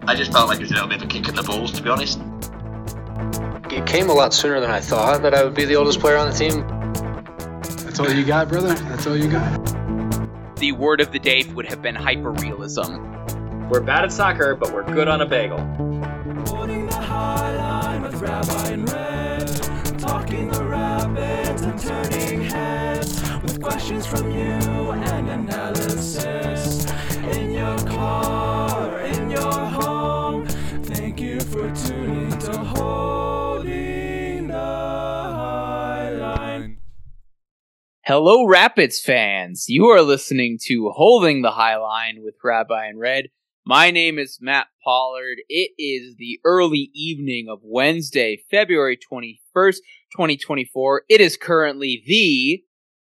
I just felt like it was a little bit of a kick in the balls, to be honest. It came a lot sooner than I thought that I would be the oldest player on the team. That's all you got, brother? That's all you got? The word of the day would have been hyper-realism. We're bad at soccer, but we're good on a bagel. Holding the high line with Rabbi and Red, talking the rapids and turning heads, with questions from you and analysis. In your car, or in your home, thank you for tuning to Holding the High Line. Hello, Rapids fans. You are listening to Holding the High Line with Rabbi and Red. My name is Matt Pollard. It is the early evening of Wednesday, February 21st, 2024. It is currently the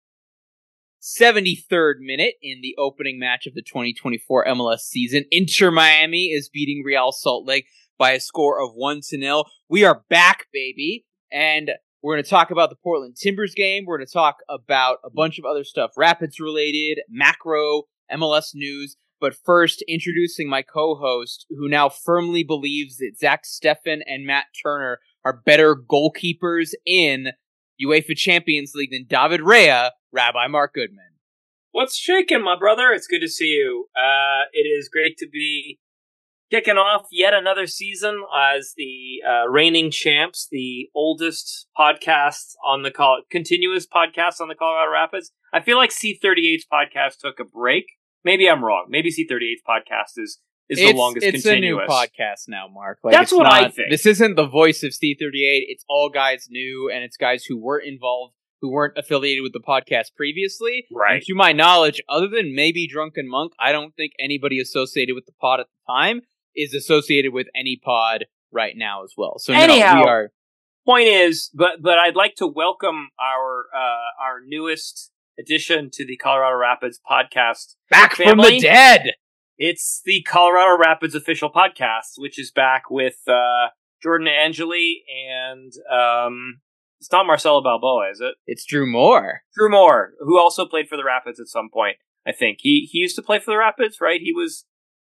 73rd minute in the opening match of the 2024 MLS season. Inter Miami is beating Real Salt Lake by a score of 1-0. We are back, baby, and we're going to talk about the Portland Timbers game. We're going to talk about a bunch of other stuff, Rapids related, macro, MLS news. But first, introducing my co-host, who now firmly believes that Zach Steffen and Matt Turner are better goalkeepers in UEFA Champions League than David Rea, Rabbi Mark Goodman. What's shaking, my brother? It's good to see you. It is great to be kicking off yet another season as the reigning champs, the oldest podcast on the continuous podcast on the Colorado Rapids. I feel like C38's podcast took a break. Maybe I'm wrong. Maybe C38's podcast is the longest continuous. It's a new podcast now, Mark. That's what I think. This isn't the voice of C38. It's all guys new, and it's guys who weren't involved, who weren't affiliated with the podcast previously. Right. And to my knowledge, other than maybe Drunken Monk, I don't think anybody associated with the pod at the time is associated with any pod right now as well. So anyhow, no, we are. Point is, but I'd like to welcome our newest addition to the Colorado Rapids podcast. Back family. From the dead! It's the Colorado Rapids official podcast, which is back with Jordan Angeli and it's not Marcelo Balboa, is it? It's Drew Moore. Drew Moore, who also played for the Rapids at some point, I think. He used to play for the Rapids, right? He was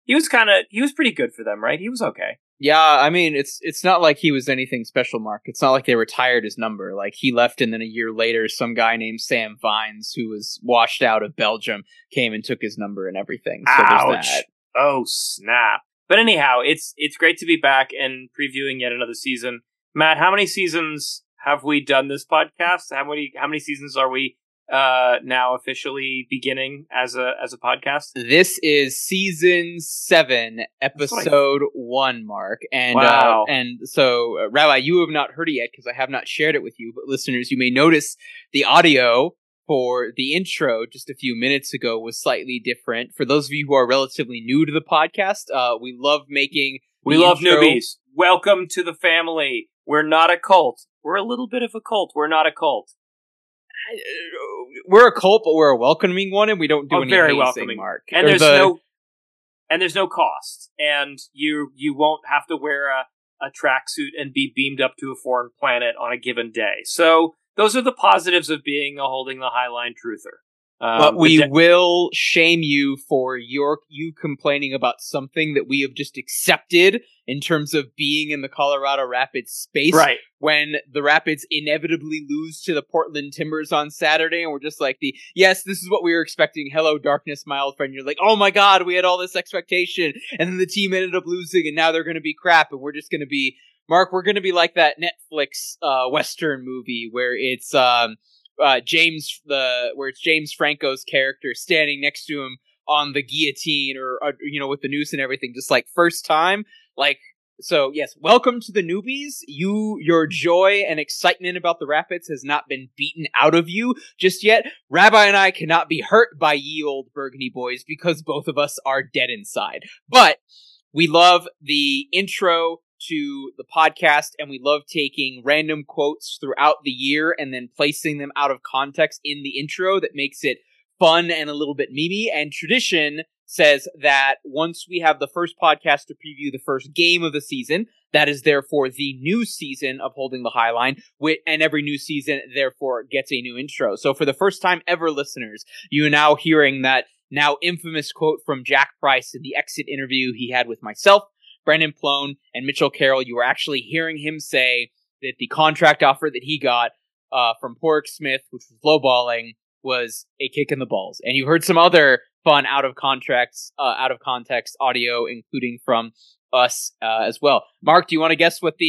pretty good for them, right? He was okay. Yeah, I mean, it's not like he was anything special, Mark. It's not like they retired his number. Like, he left, and then a year later, some guy named Sam Vines, who was washed out of Belgium, came and took his number and everything. So ouch! That. Oh, snap! But anyhow, it's great to be back and previewing yet another season. Matt, how many seasons have we done this podcast? How many seasons are we now officially beginning as a podcast? This is season 7, episode 1, Mark. And wow. And so, Rabbi, you have not heard it yet because I have not shared it with you. But listeners, you may notice the audio for the intro just a few minutes ago was slightly different. For those of you who are relatively new to the podcast, we love making. We love newbies. Welcome to the family. We're not a cult. We're a little bit of a cult. We're not a cult. We're a cult, but we're a welcoming one, and we don't do any very hazing, welcoming. Mark. And there's no cost, and you won't have to wear a tracksuit and be beamed up to a foreign planet on a given day. So those are the positives of being a Holding the High Line truther. But we will shame you for you complaining about something that we have just accepted in terms of being in the Colorado Rapids space. Right. When the Rapids inevitably lose to the Portland Timbers on Saturday, and we're just like yes, this is what we were expecting. Hello, darkness, my old friend. You're like, oh my god, we had all this expectation, and then the team ended up losing, and now they're going to be crap, and we're just going to be, Mark, we're going to be like that Netflix Western movie where it's James Franco's character standing next to him on the guillotine or with the noose and everything, just like first time. Like, so yes, welcome to the newbies. Your joy and excitement about the Rapids has not been beaten out of you just yet. Rabbi and I cannot be hurt by ye old Burgundy boys because both of us are dead inside. But we love the intro to the podcast, and we love taking random quotes throughout the year and then placing them out of context in the intro that makes it fun and a little bit memey. And tradition says that once we have the first podcast to preview the first game of the season, that is therefore the new season of Holding the High Line, and every new season therefore gets a new intro. So for the first time ever, listeners, you are now hearing that now infamous quote from Jack Price in the exit interview he had with myself, Brendan Plone and Mitchell Carroll, you were actually hearing him say that the contract offer that he got from Porrick Smith, which was lowballing, was a kick in the balls. And you heard some other fun out of context audio, including from us as well. Mark, do you want to guess what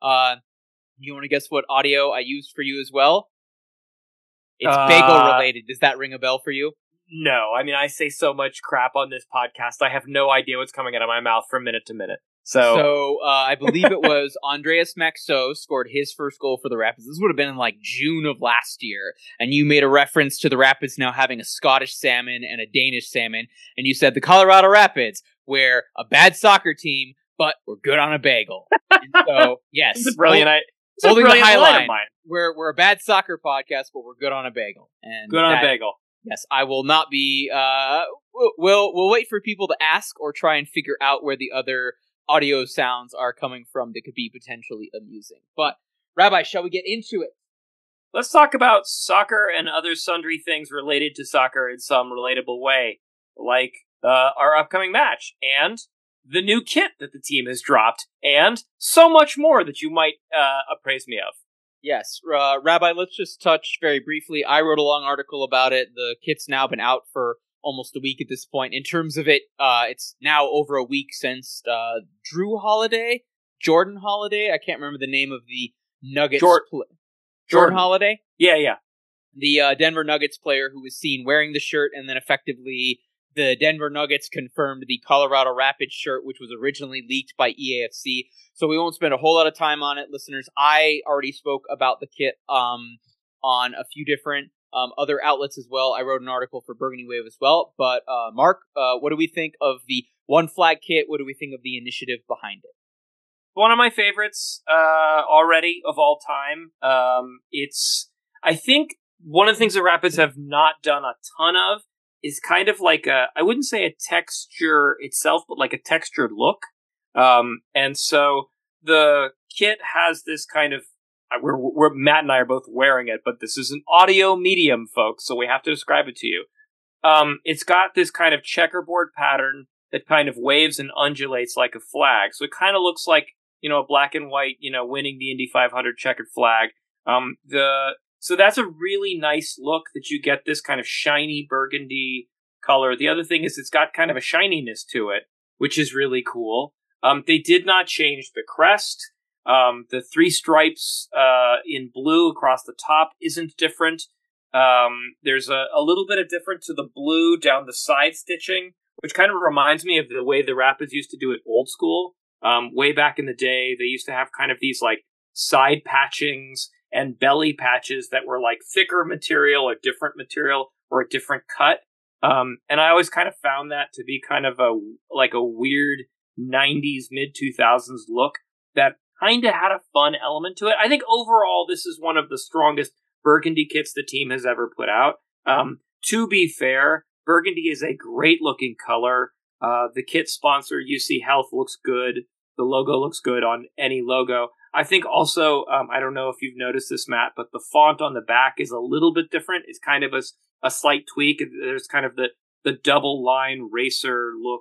audio I used for you as well? It's bagel related. Does that ring a bell for you? No, I mean, I say so much crap on this podcast. I have no idea what's coming out of my mouth from minute to minute. So I believe it was Andreas Maxot scored his first goal for the Rapids. This would have been in like June of last year. And you made a reference to the Rapids now having a Scottish salmon and a Danish salmon. And you said the Colorado Rapids, we're a bad soccer team, but we're good on a bagel. And so, yes. It's a brilliant holding the high line line. of mine. We're a bad soccer podcast, but we're good on a bagel. And good on a bagel. Yes, I will not be. We'll wait for people to ask or try and figure out where the other audio sounds are coming from that could be potentially amusing. But Rabbi, shall we get into it? Let's talk about soccer and other sundry things related to soccer in some relatable way, like our upcoming match and the new kit that the team has dropped, and so much more that you might appraise me of. Yes, Rabbi, let's just touch very briefly. I wrote a long article about it. The kit's now been out for almost a week at this point. In terms of it, it's now over a week since Jordan Holiday, I can't remember the name of the Nuggets Jordan Holiday? Yeah. The Denver Nuggets player who was seen wearing the shirt, and then effectively the Denver Nuggets confirmed the Colorado Rapids shirt, which was originally leaked by EAFC. So we won't spend a whole lot of time on it, listeners. I already spoke about the kit on a few different other outlets as well. I wrote an article for Burgundy Wave as well. But Mark, what do we think of the One Flag kit? What do we think of the initiative behind it? One of my favorites already of all time. I think one of the things the Rapids have not done a ton of is kind of like I wouldn't say a texture itself, but like a textured look. And so the kit has this kind of, we're Matt and I are both wearing it, but this is an audio medium, folks, so we have to describe it to you. It's got this kind of checkerboard pattern that kind of waves and undulates like a flag. So it kind of looks like, a black and white, winning the Indy 500 checkered flag. So that's a really nice look that you get this kind of shiny burgundy color. The other thing is it's got kind of a shininess to it, which is really cool. They did not change the crest. The three stripes in blue across the top isn't different. There's a little bit of different to the blue down the side stitching, which kind of reminds me of the way the Rapids used to do it old school. Way back in the day, they used to have kind of these like side patchings and belly patches that were like thicker material or different material or a different cut. And I always kind of found that to be kind of a weird 90s, mid 2000s look that kind of had a fun element to it. I think overall, this is one of the strongest burgundy kits the team has ever put out. To be fair, burgundy is a great looking color. The kit sponsor, UC Health, looks good. The logo looks good on any logo. I think also, I don't know if you've noticed this, Matt, but the font on the back is a little bit different. It's kind of a slight tweak. There's kind of the double line racer look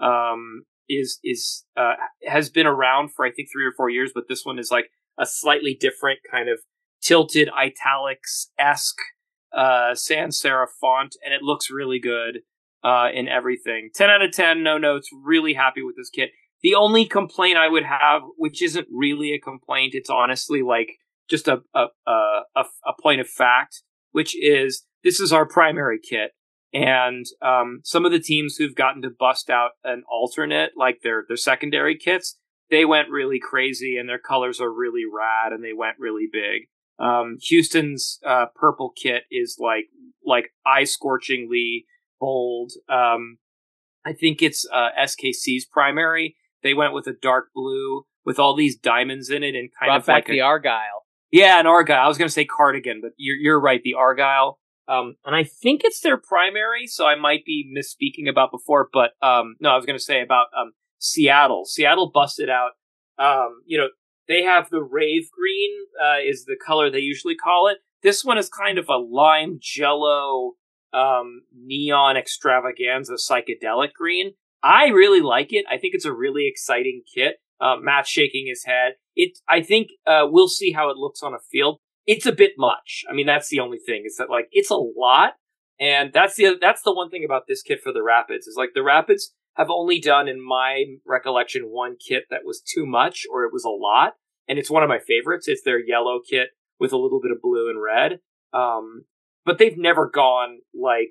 has been around for I think 3 or 4 years, but this one is like a slightly different kind of tilted italics-esque sans serif font, and it looks really good in everything. 10 out of 10, no notes, really happy with this kit. The only complaint I would have, which isn't really a complaint, it's honestly like just a point of fact, which is this is our primary kit. And some of the teams who've gotten to bust out an alternate, like their secondary kits, they went really crazy and their colors are really rad and they went really big. Houston's purple kit is like eye-scorchingly bold. I think it's SKC's primary. They went with a dark blue with all these diamonds in it and kind brought of back like the Argyle. Yeah, an Argyle. I was going to say cardigan, but you're right, the Argyle. And I think it's their primary, so I might be misspeaking about before, but no, I was going to say about Seattle. Seattle busted out, they have the rave green is the color they usually call it. This one is kind of a lime jello neon extravaganza psychedelic green. I really like it. I think it's a really exciting kit. Matt's shaking his head. I think we'll see how it looks on a field. It's a bit much. I mean, that's the only thing, is that like it's a lot, and that's the one thing about this kit for the Rapids, is like the Rapids have only done, in my recollection, one kit that was too much, or it was a lot, and it's one of my favorites. It's their yellow kit with a little bit of blue and red. But they've never gone like,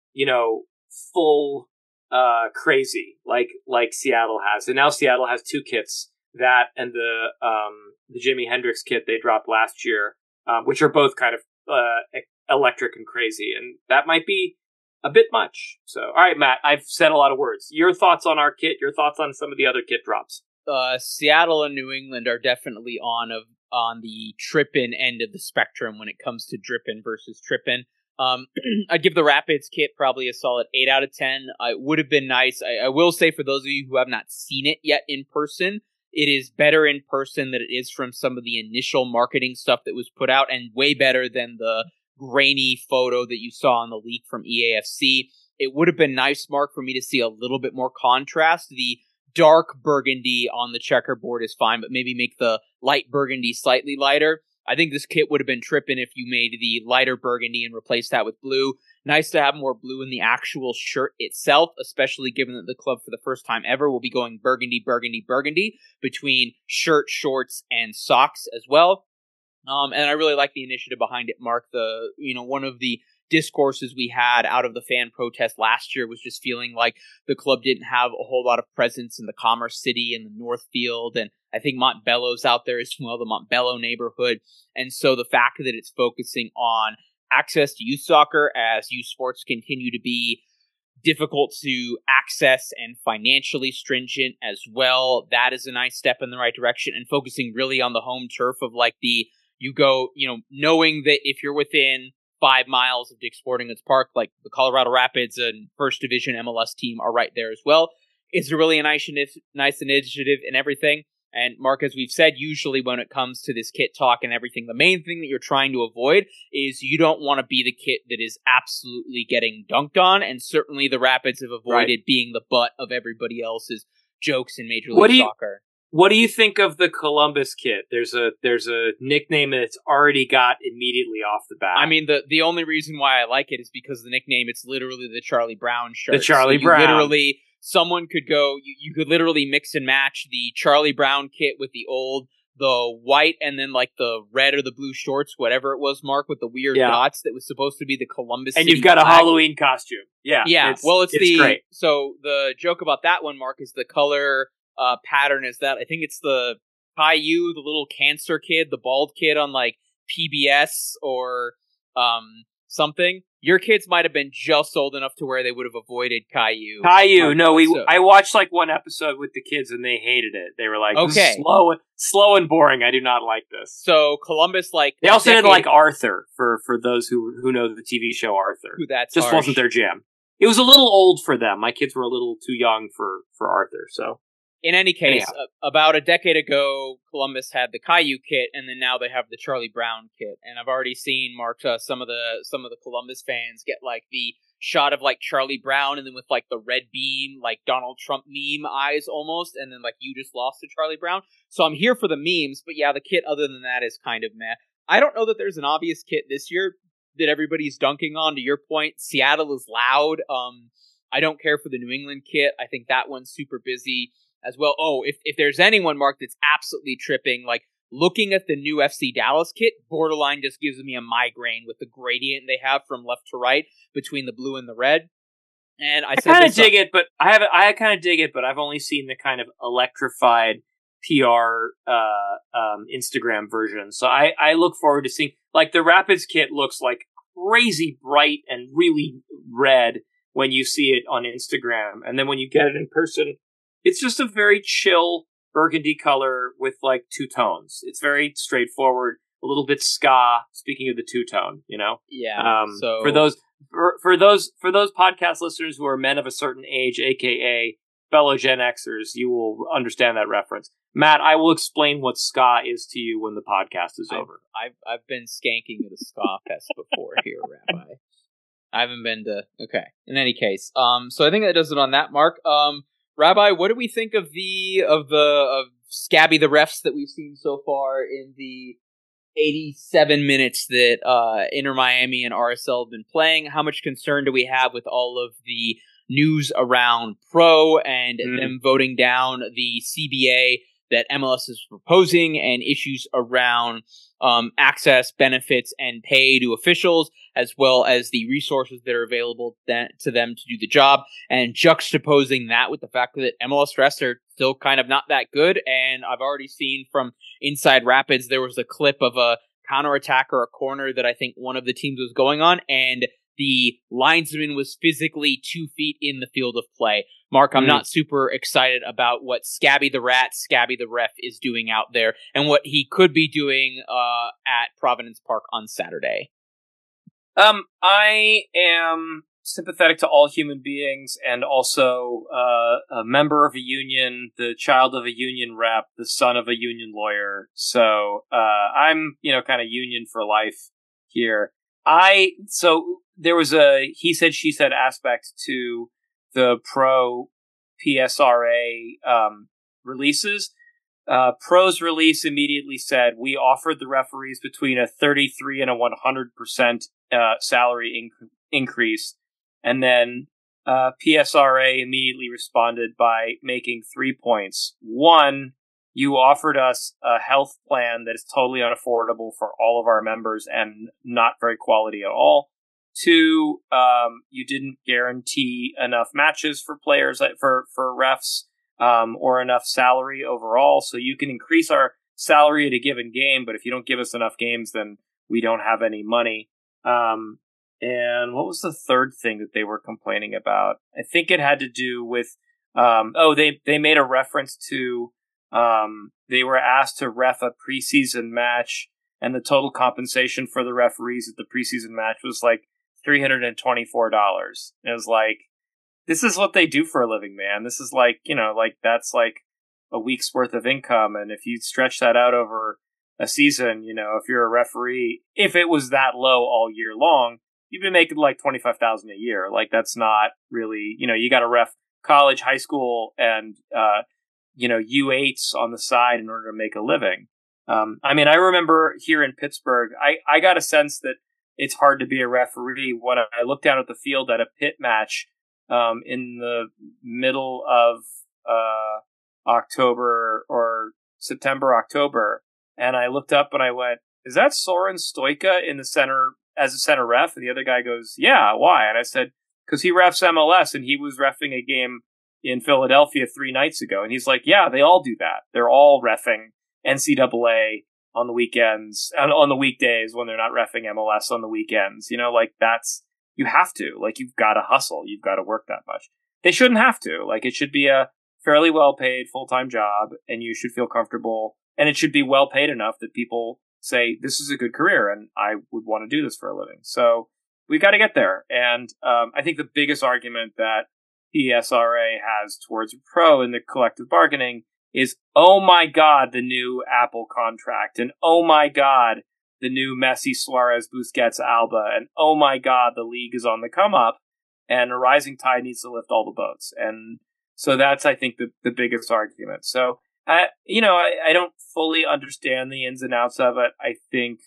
full crazy like Seattle has. And now Seattle has two kits, that and the Jimi Hendrix kit they dropped last year, which are both kind of electric and crazy, and that might be a bit much. So, all right, Matt, I've said a lot of words. Your thoughts on our kit, your thoughts on some of the other kit drops. Seattle and New England are definitely on the Trippin end of the spectrum when it comes to Drippin versus Trippin. I'd give the Rapids kit probably a solid 8 out of 10. It would have been nice. I will say, for those of you who have not seen it yet in person, it is better in person than it is from some of the initial marketing stuff that was put out, and way better than the grainy photo that you saw on the leak from EAFC. It would have been nice, Mark, for me to see a little bit more contrast. The dark burgundy on the checkerboard is fine, but maybe make the light burgundy slightly lighter. I think this kit would have been tripping if you made the lighter burgundy and replaced that with blue. Nice to have more blue in the actual shirt itself, especially given that the club for the first time ever will be going burgundy, burgundy, burgundy between shirt, shorts, and socks as well. And I really like the initiative behind it, Mark. One of the discourses we had out of the fan protest last year was just feeling like the club didn't have a whole lot of presence in the Commerce City and the Northfield, and I think Montbello's out there as well, the Montbello neighborhood. And so the fact that it's focusing on access to youth soccer, as youth sports continue to be difficult to access and financially stringent as well, that is a nice step in the right direction, and focusing really on the home turf of like knowing that if you're within 5 miles of Dick's Sporting Goods Park, like the Colorado Rapids and First Division MLS team are right there as well. It's really a nice initiative and everything. And Mark, as we've said, usually when it comes to this kit talk and everything, the main thing that you're trying to avoid is you don't want to be the kit that is absolutely getting dunked on. And certainly the Rapids have avoided being the butt of everybody else's jokes in Major League Soccer. What do you think of the Columbus kit? There's a nickname that it's already got immediately off the bat. I mean, the only reason why I like it is because the nickname, it's literally the Charlie Brown shirt. The Charlie Brown. Someone could go, you could literally mix and match the Charlie Brown kit with the white and then like the red or the blue shorts, whatever it was, Mark, with the weird dots that was supposed to be the Columbus and City you've got flag. A Halloween costume. Yeah. It's great. So the joke about that one, Mark, is the color pattern is that I think it's the Caillou, the little cancer kid, the bald kid on like PBS or something. Your kids might have been just old enough to where they would have avoided Caillou. I watched like one episode with the kids and they hated it. They were like, "This is slow and boring. I do not like this." So Columbus, they also didn't like Arthur. For those who know the TV show Arthur, that's just harsh. Wasn't their jam. It was a little old for them. My kids were a little too young for Arthur. So. In any case, about a decade ago, Columbus had the Caillou kit, and then now they have the Charlie Brown kit. And I've already seen, Mark, some of the Columbus fans get like the shot of like Charlie Brown, and then with like the red beam, like Donald Trump meme eyes almost, and then like you just lost to Charlie Brown. So I'm here for the memes, but yeah, the kit other than that is kind of meh. I don't know that there's an obvious kit this year that everybody's dunking on. To your point, Seattle is loud. I don't care for the New England kit. I think that one's super busy as well. Oh, if there's anyone, Mark, that's absolutely tripping, like looking at the new FC Dallas kit, borderline just gives me a migraine with the gradient they have from left to right between the blue and the red. And I kind of dig it, but I kind of dig it, but I've only seen the kind of electrified PR Instagram version. So I look forward to seeing, like, the Rapids kit looks like crazy bright and really red when you see it on Instagram, and then when you get it in person, it's just a very chill burgundy color with like two tones. It's very straightforward, a little bit ska. Speaking of the two tone, Yeah. So for those podcast listeners who are men of a certain age, aka fellow Gen Xers, you will understand that reference. Matt, I will explain what ska is to you when the podcast is over. I've been skanking at a ska fest before here, Rabbi. I haven't been to. Okay. In any case, so I think that does it on that, Mark. Rabbi, what do we think of of Scabby the refs that we've seen so far in the 87 minutes that Inter Miami and RSL have been playing? How much concern do we have with all of the news around Pro and them voting down the CBA that MLS is proposing, and issues around access, benefits, and pay to officials, as well as the resources that are available to them to do the job, and juxtaposing that with the fact that MLS refs are still kind of not that good? And I've already seen from Inside Rapids, there was a clip of a counterattack or a corner that I think one of the teams was going on, and the linesman was physically 2 feet in the field of play. Mark, I'm not super excited about what Scabby the Rat, Scabby the Ref is doing out there, and what he could be doing at Providence Park on Saturday. I am sympathetic to all human beings, and also a member of a union, the child of a union rep, the son of a union lawyer. So I'm, kind of union for life here. So there was a he said, she said aspect to the Pro PSRA releases. Pro's release immediately said, we offered the referees between a 33 and a 100% salary increase. And then PSRA immediately responded by making 3 points. One, you offered us a health plan that is totally unaffordable for all of our members and not very quality at all. Two, you didn't guarantee enough matches for players, for refs, or enough salary overall. So you can increase our salary at a given game, but if you don't give us enough games, then we don't have any money. And what was the third thing that they were complaining about? I think it had to do with, they made a reference to, they were asked to ref a preseason match, and the total compensation for the referees at the preseason match was like $324. It was like, this is what they do for a living, man. This is like, that's like a week's worth of income. And if you stretch that out over a season, if you're a referee, if it was that low all year long, you'd be making like $25,000 a year. Like, that's not really, you got to ref college, high school, and, U8s on the side in order to make a living. I remember here in Pittsburgh, I got a sense that it's hard to be a referee when I looked down at the field at a pit match in the middle of October or September, October, and I looked up and I went, is that Soren Stoica in the center as a center ref? And the other guy goes, yeah, why? And I said, because he refs MLS and he was reffing a game in Philadelphia 3 nights ago. And he's like, yeah, they all do that. They're all reffing NCAA on the weekends, on the weekdays when they're not reffing MLS on the weekends. That's, you have to, you've got to hustle. You've got to work that much. They shouldn't have to. It should be a fairly well-paid full-time job, and you should feel comfortable, and it should be well-paid enough that people say, this is a good career, and I would want to do this for a living. So we've got to get there. And I think the biggest argument that PSRA has towards Pro in the collective bargaining is, oh my God, the new Apple contract, and oh my God, the new Messi, Suarez, Busquets, Alba, and oh my God, the league is on the come up, and a rising tide needs to lift all the boats. And so that's, I think, the biggest argument. So, I don't fully understand the ins and outs of it. I think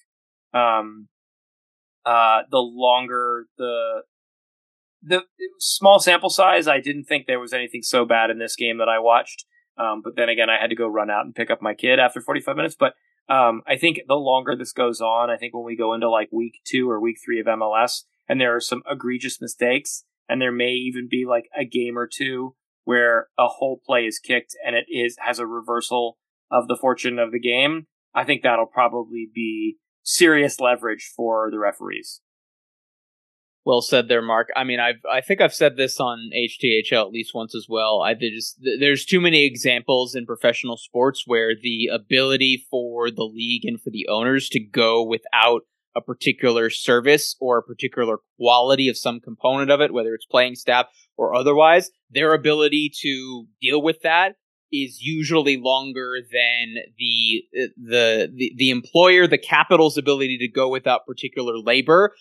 the longer the small sample size, I didn't think there was anything so bad in this game that I watched. But then again, I had to go run out and pick up my kid after 45 minutes. But I think the longer this goes on, I think when we go into week 2 or week 3 of MLS, and there are some egregious mistakes, and there may even be a game or two where a whole play is kicked and it has a reversal of the fortune of the game, I think that'll probably be serious leverage for the referees. Well said there, Mark. I think I've said this on HTHL at least once as well. There's too many examples in professional sports where the ability for the league and for the owners to go without a particular service or a particular quality of some component of it, whether it's playing staff or otherwise, their ability to deal with that is usually longer than the employer, the capital's ability to go without particular labor.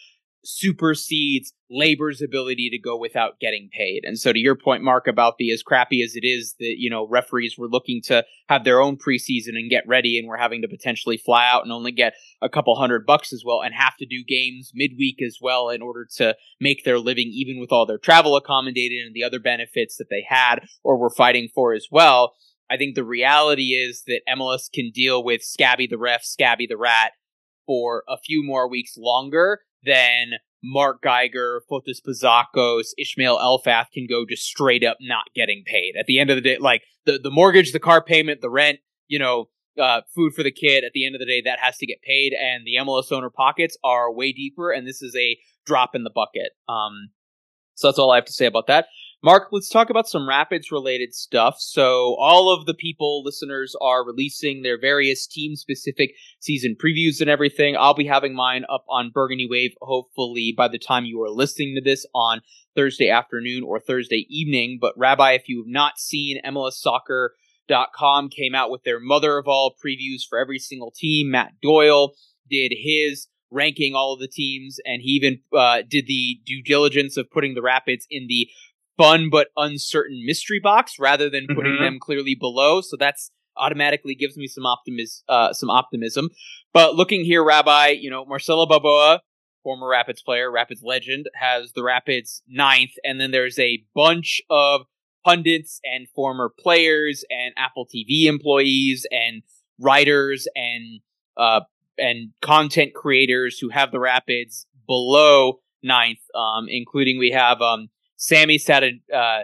supersedes labor's ability to go without getting paid. And so to your point, Mark, about the as crappy as it is that, referees were looking to have their own preseason and get ready, and we're having to potentially fly out and only get a couple $100 as well, and have to do games midweek as well in order to make their living, even with all their travel accommodated and the other benefits that they had or were fighting for as well. I think the reality is that MLS can deal with Scabby the ref, Scabby the rat for a few more weeks longer than Mark Geiger, Fotis Pazakos, Ishmael Elfath can go just straight up not getting paid. At the end of the day, like the mortgage, the car payment, the rent, food for the kid, at the end of the day, that has to get paid, and the MLS owner pockets are way deeper, and this is a drop in the bucket. So that's all I have to say about that. Mark, let's talk about some Rapids-related stuff. So all of the listeners are releasing their various team-specific season previews and everything. I'll be having mine up on Burgundy Wave, hopefully by the time you are listening to this on Thursday afternoon or Thursday evening. But Rabbi, if you have not seen, MLSsoccer.com came out with their mother of all previews for every single team. Matt Doyle did his ranking all of the teams, and he even did the due diligence of putting the Rapids in the fun but uncertain mystery box rather than putting them clearly below. So that's automatically gives me some optimism. But looking here, Rabbi, Marcelo Balboa, former Rapids player, Rapids legend, has the Rapids 9th, and then there's a bunch of pundits and former players and Apple TV employees and writers and content creators who have the Rapids below 9th, including we have Sammy Sadovnik,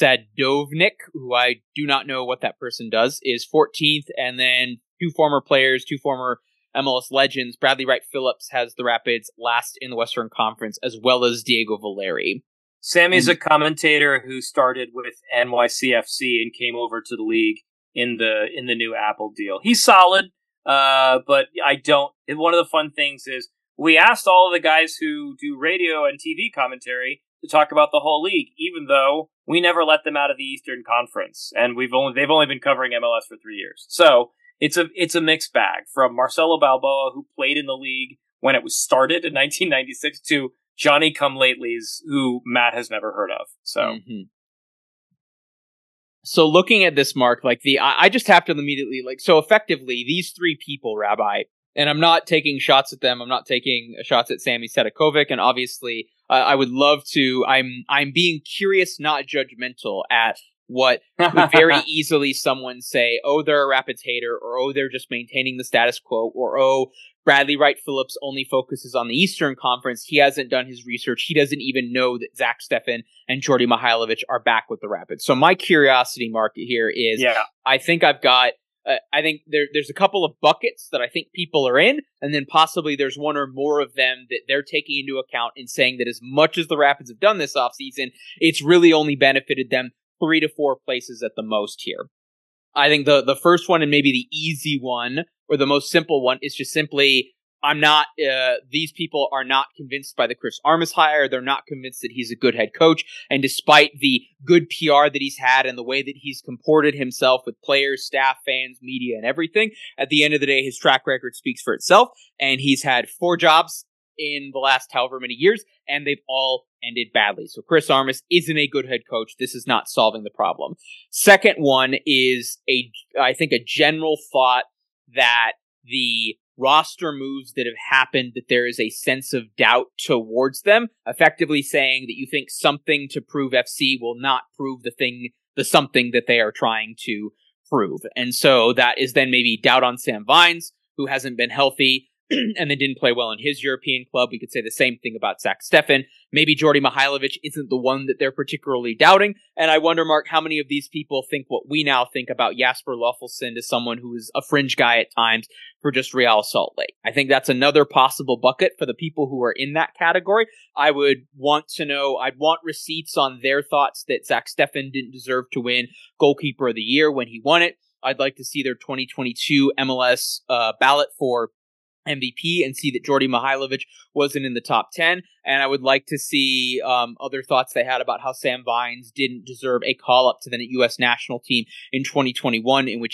who I do not know what that person does, is 14th, and then two former players, two former MLS legends. Bradley Wright Phillips has the Rapids last in the Western Conference, as well as Diego Valeri. Sammy's a commentator who started with NYCFC and came over to the league in the new Apple deal. He's solid, but I don't. One of the fun things is we asked all of the guys who do radio and TV commentary to talk about the whole league, even though we never let them out of the Eastern Conference, and they've only been covering MLS for 3 years. So it's a mixed bag, from Marcelo Balboa, who played in the league when it was started in 1996, to Johnny Come-Latelys, who Matt has never heard of. So, So looking at this, Mark, I just have to immediately so effectively these three people, Rabbi, and I'm not taking shots at them. I'm not taking shots at Sammy Sedakovic, and obviously I would love to. I'm being curious, not judgmental, at what would very easily someone say, oh, they're a Rapids hater, or oh, they're just maintaining the status quo, or oh, Bradley Wright Phillips only focuses on the Eastern Conference. He hasn't done his research. He doesn't even know that Zach Steffen and Jordi Mihailovic are back with the Rapids. So my curiosity, Mark, here is, I think I've got. I think there's a couple of buckets that I think people are in, and then possibly there's one or more of them that they're taking into account in saying that as much as the Rapids have done this offseason, it's really only benefited them 3 to 4 places at the most here. I think the first one, and maybe the easy one, or the most simple one, is just simply, these people are not convinced by the Chris Armas hire. They're not convinced that he's a good head coach. And despite the good PR that he's had and the way that he's comported himself with players, staff, fans, media, and everything, at the end of the day, his track record speaks for itself. And he's had 4 jobs in the last however many years, and they've all ended badly. So Chris Armas isn't a good head coach. This is not solving the problem. Second one is I think a general thought that the roster moves that have happened, that there is a sense of doubt towards them, effectively saying that you think something to prove FC will not prove the something that they are trying to prove. And so that is then maybe doubt on Sam Vines, who hasn't been healthy and then didn't play well in his European club. We could say the same thing about Zach Steffen. Maybe Jordi Mihailovic isn't the one that they're particularly doubting. And I wonder, Mark, how many of these people think what we now think about Jasper Löffelsend as someone who is a fringe guy at times for just Real Salt Lake. I think that's another possible bucket for the people who are in that category. I would want to know, I'd want receipts on their thoughts that Zach Steffen didn't deserve to win Goalkeeper of the Year when he won it. I'd like to see their 2022 MLS ballot for MVP and see that Jordi Mihailovic wasn't in the top 10. And I would like to see other thoughts they had about how Sam Vines didn't deserve a call-up to the U.S. national team in 2021, in which he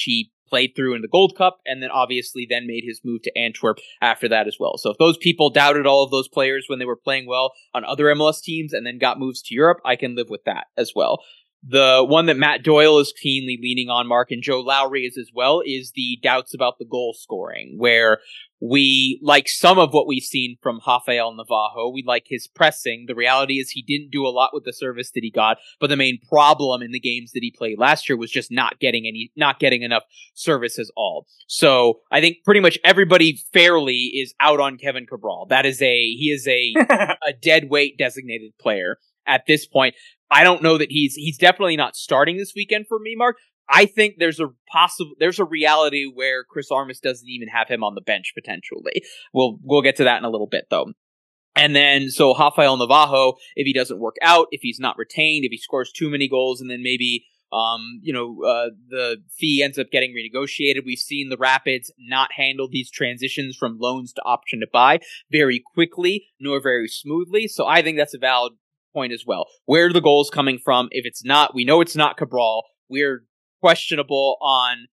played through in the Gold Cup, and then obviously then made his move to Antwerp after that as well. So if those people doubted all of those players when they were playing well on other MLS teams and then got moves to Europe, I can live with that as well. The one that Matt Doyle is keenly leaning on, Mark, and Joe Lowry is as well, is the doubts about the goal scoring, where we like some of what we've seen from Rafael Navajo. We like his pressing. The reality is he didn't do a lot with the service that he got, but the main problem in the games that he played last year was just not getting enough service at all. So I think pretty much everybody fairly is out on Kevin Cabral. He is a dead weight designated player at this point. I don't know that he's definitely not starting this weekend for me, Mark. I think there's a reality where Chris Armas doesn't even have him on the bench potentially. We'll get to that in a little bit though. And then so Rafael Navajo, if he doesn't work out, if he's not retained, if he scores too many goals, and then maybe the fee ends up getting renegotiated. We've seen the Rapids not handle these transitions from loans to option to buy very quickly nor very smoothly. So I think that's a valid point as well. Where are the goals coming from? If it's not, we know it's not Cabral. We're questionable on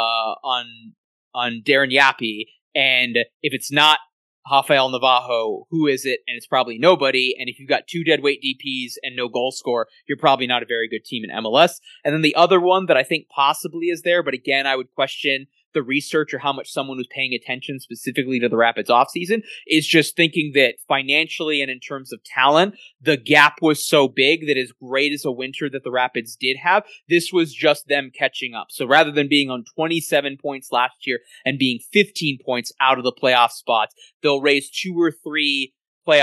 Darren Yappy, and if it's not Rafael Navajo, who is it? And it's probably nobody. And if you've got two deadweight DPs and no goal scorer, you're probably not a very good team in MLS. And then the other one that I think possibly is there, but again, I would question the research or how much someone was paying attention specifically to the Rapids offseason, is just thinking that financially and in terms of talent, the gap was so big that as great as a winter that the Rapids did have, this was just them catching up. So rather than being on 27 points last year and being 15 points out of the playoff spots, they'll raise two or three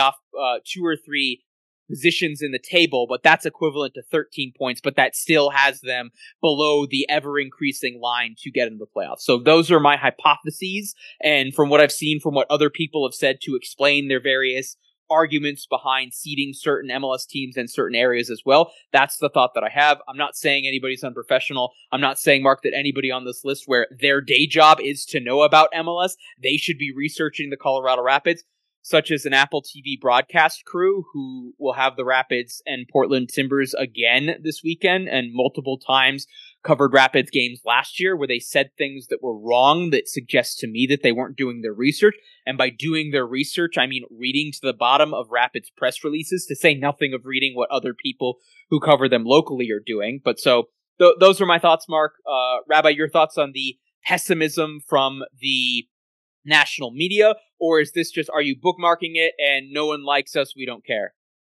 positions in the table, but that's equivalent to 13 points, but that still has them below the ever-increasing line to get into the playoffs. So those are my hypotheses, and from what I've seen, from what other people have said to explain their various arguments behind seeding certain MLS teams in certain areas as well, that's the thought that I have. I'm not saying anybody's unprofessional. I'm not saying, Mark, that anybody on this list where their day job is to know about MLS, they should be researching the Colorado Rapids, such as an Apple TV broadcast crew who will have the Rapids and Portland Timbers again this weekend and multiple times covered Rapids games last year where they said things that were wrong that suggest to me that they weren't doing their research. And by doing their research, I mean reading to the bottom of Rapids press releases, to say nothing of reading what other people who cover them locally are doing. But so those are my thoughts, Mark. Rabbi, your thoughts on the pessimism from the national media, or is this just, are you bookmarking it and no one likes us, we don't care?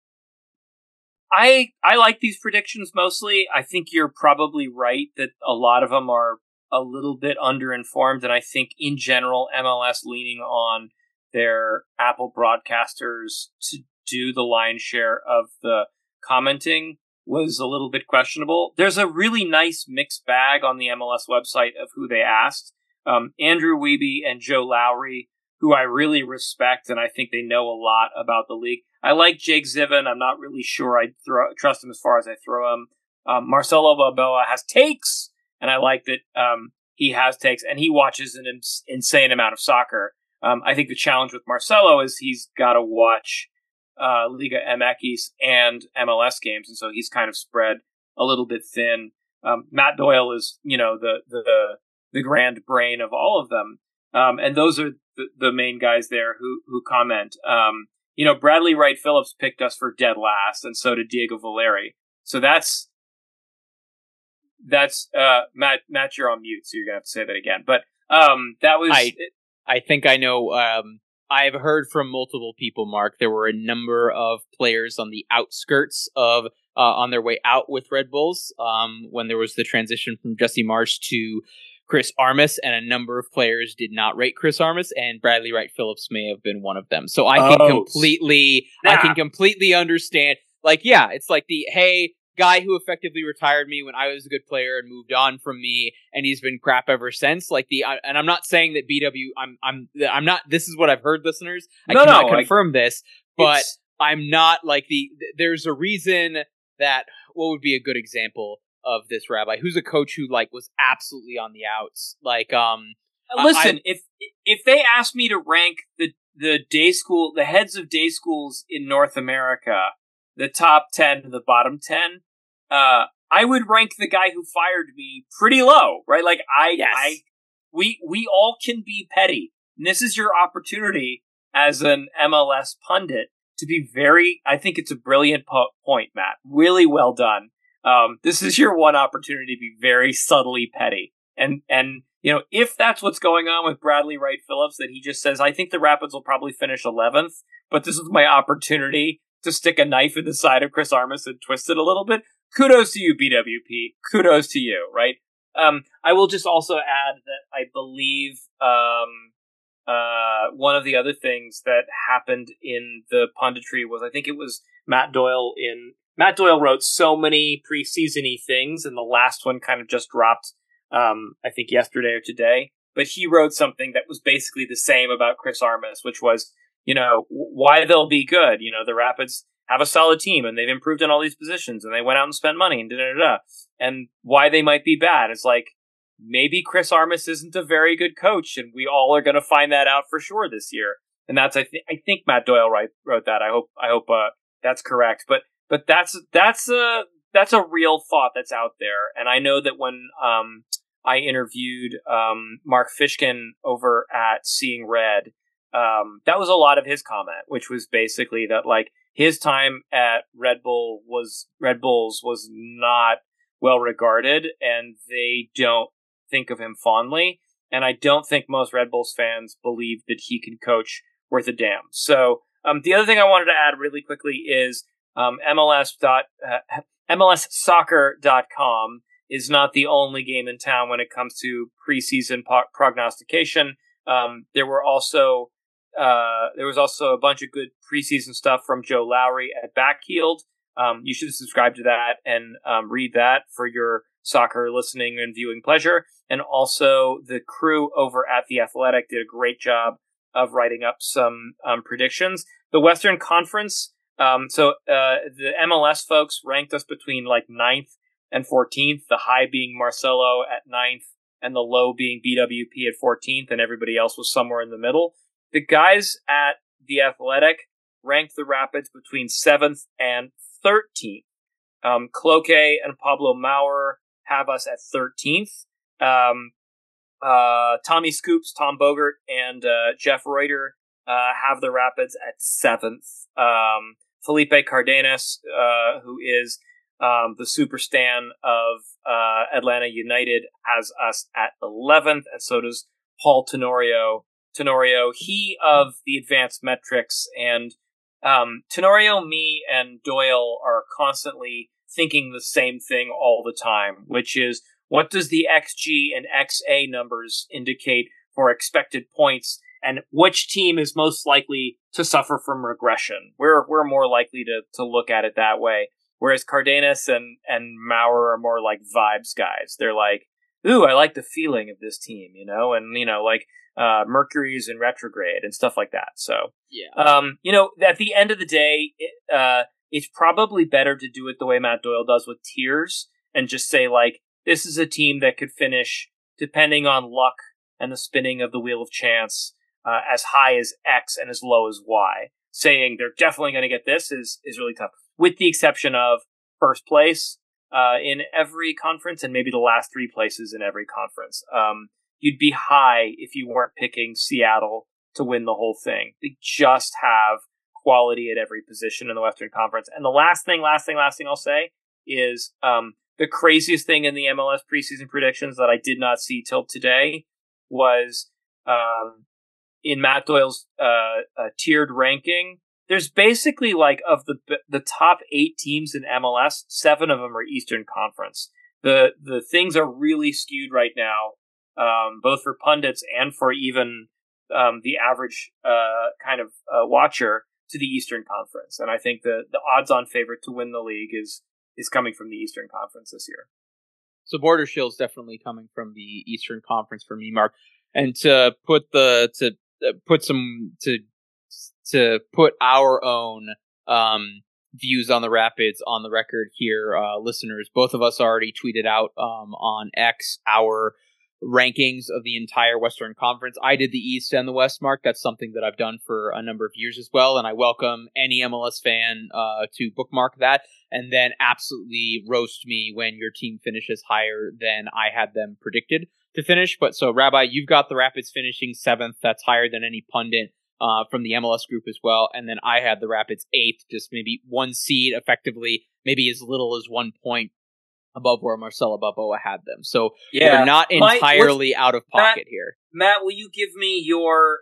I like these predictions mostly. I think you're probably right that a lot of them are a little bit underinformed, and I think in general MLS leaning on their Apple broadcasters to do the lion's share of the commenting was a little bit questionable. There's a really nice mixed bag on the MLS website of who they asked. Andrew Wiebe and Joe Lowry, who I really respect, and I think they know a lot about the league. I like Jake Ziven. I'm not really sure I'd trust him as far as I throw him. Marcelo Balboa has takes, and I like that he has takes, and he watches an insane amount of soccer. I think the challenge with Marcelo is he's got to watch Liga MX and MLS games, and so he's kind of spread a little bit thin. Matt Doyle is, the grand brain of all of them. And those are the main guys there who comment. Bradley Wright Phillips picked us for dead last, and so did Diego Valeri. So that's Matt, you're on mute, so you're gonna have to say that again. But that was I think I know. I've heard from multiple people, Mark. There were a number of players on the outskirts of on their way out with Red Bulls when there was the transition from Jesse Marsch to Chris Armas, and a number of players did not rate Chris Armas, and Bradley Wright Phillips may have been one of them. So I can completely understand. Like, yeah, it's like the, hey, guy who effectively retired me when I was a good player and moved on from me, and he's been crap ever since. Like and I'm not saying that BW. I'm not. This is what I've heard, listeners. I cannot confirm this, but I'm not like there's a reason that. What would be a good example of this, Rabbi? Who's a coach who was absolutely on the outs? Listen, if they asked me to rank the heads of day schools in North America, the top 10 to the bottom 10, I I would rank the guy who fired me pretty low, right? Like we all can be petty. And this is your opportunity as an MLS pundit to be I think it's a brilliant point, Matt. Really well done. This is your one opportunity to be very subtly petty. And if that's what's going on with Bradley Wright Phillips, that he just says, I think the Rapids will probably finish 11th, but this is my opportunity to stick a knife in the side of Chris Armas and twist it a little bit. Kudos to you, BWP. Kudos to you, right? I will just also add that I believe one of the other things that happened in the punditry was, I think it was Matt Doyle wrote so many preseason-y things, and the last one kind of just dropped, I think yesterday or today. But he wrote something that was basically the same about Chris Armas, which was, why they'll be good. The Rapids have a solid team, and they've improved in all these positions, and they went out and spent money, and da-da-da-da. And why they might be bad. It's like, maybe Chris Armas isn't a very good coach, and we all are going to find that out for sure this year. And that's, I think Matt Doyle wrote that. I hope that's correct. But that's a real thought that's out there. And I know that when I interviewed Mark Fishkin over at Seeing Red, that was a lot of his comment, which was basically that, like, his time at Red Bulls was not well regarded, and they don't think of him fondly. And I don't think most Red Bulls fans believe that he can coach worth a damn. So the other thing I wanted to add really quickly is MLSsoccer.com is not the only game in town when it comes to preseason prognostication. There was also a bunch of good preseason stuff from Joe Lowry at Backheeled. You should subscribe to that and read that for your soccer listening and viewing pleasure. And also the crew over at The Athletic did a great job of writing up some predictions. The Western Conference, the MLS folks ranked us between like 9th and 14th, the high being Marcelo at 9th and the low being BWP at 14th, and everybody else was somewhere in the middle. The guys at The Athletic ranked the Rapids between 7th and 13th. Cloquet and Pablo Maurer have us at 13th. Tommy Scoops, Tom Bogert, and Jeff Reuter have the Rapids at 7th. Felipe Cardenas, who is the super stan of Atlanta United, has us at 11th, and so does Paul Tenorio, he of the Advanced Metrics, and Tenorio, me, and Doyle are constantly thinking the same thing all the time, which is, what does the XG and XA numbers indicate for expected points, and which team is most likely to suffer from regression? We're more likely to look at it that way, whereas Cardenas and Maurer are more like vibes guys. They're like, ooh, I like the feeling of this team, like Mercury's in retrograde and stuff like that. So, yeah. At the end of the day, it's probably better to do it the way Matt Doyle does with tiers and just say, like, this is a team that could finish, depending on luck and the spinning of the wheel of chance, as high as X and as low as Y. Saying they're definitely going to get this is really tough, with the exception of first place in every conference and maybe the last 3 places in every conference. You'd be high if you weren't picking Seattle to win the whole thing. They just have quality at every position in the Western Conference. And the last thing I'll say is the craziest thing in the MLS preseason predictions that I did not see till today was in Matt Doyle's tiered ranking. There's basically, like, of the top 8 teams in MLS, 7 of them are Eastern Conference. The things are really skewed right now, both for pundits and for even the average kind of watcher, to the Eastern Conference. And I think the odds-on favorite to win the league is coming from the Eastern Conference this year. So Border Shield's definitely coming from the Eastern Conference for me, Mark. And to put our own views on the Rapids on the record here, listeners, both of us already tweeted out on X our rankings of the entire Western Conference. I did the East and the West, Mark. That's something that I've done for a number of years as well, and I welcome any MLS fan to bookmark that and then absolutely roast me when your team finishes higher than I had them predicted to finish. But so, Rabbi, you've got the Rapids finishing 7th. That's higher than any pundit from the MLS group as well. And then I had the Rapids 8th, just maybe 1 seed, effectively, maybe as little as 1 point above where Marcelo Balboa had them. So we're not entirely out of pocket here. Matt, will you give me your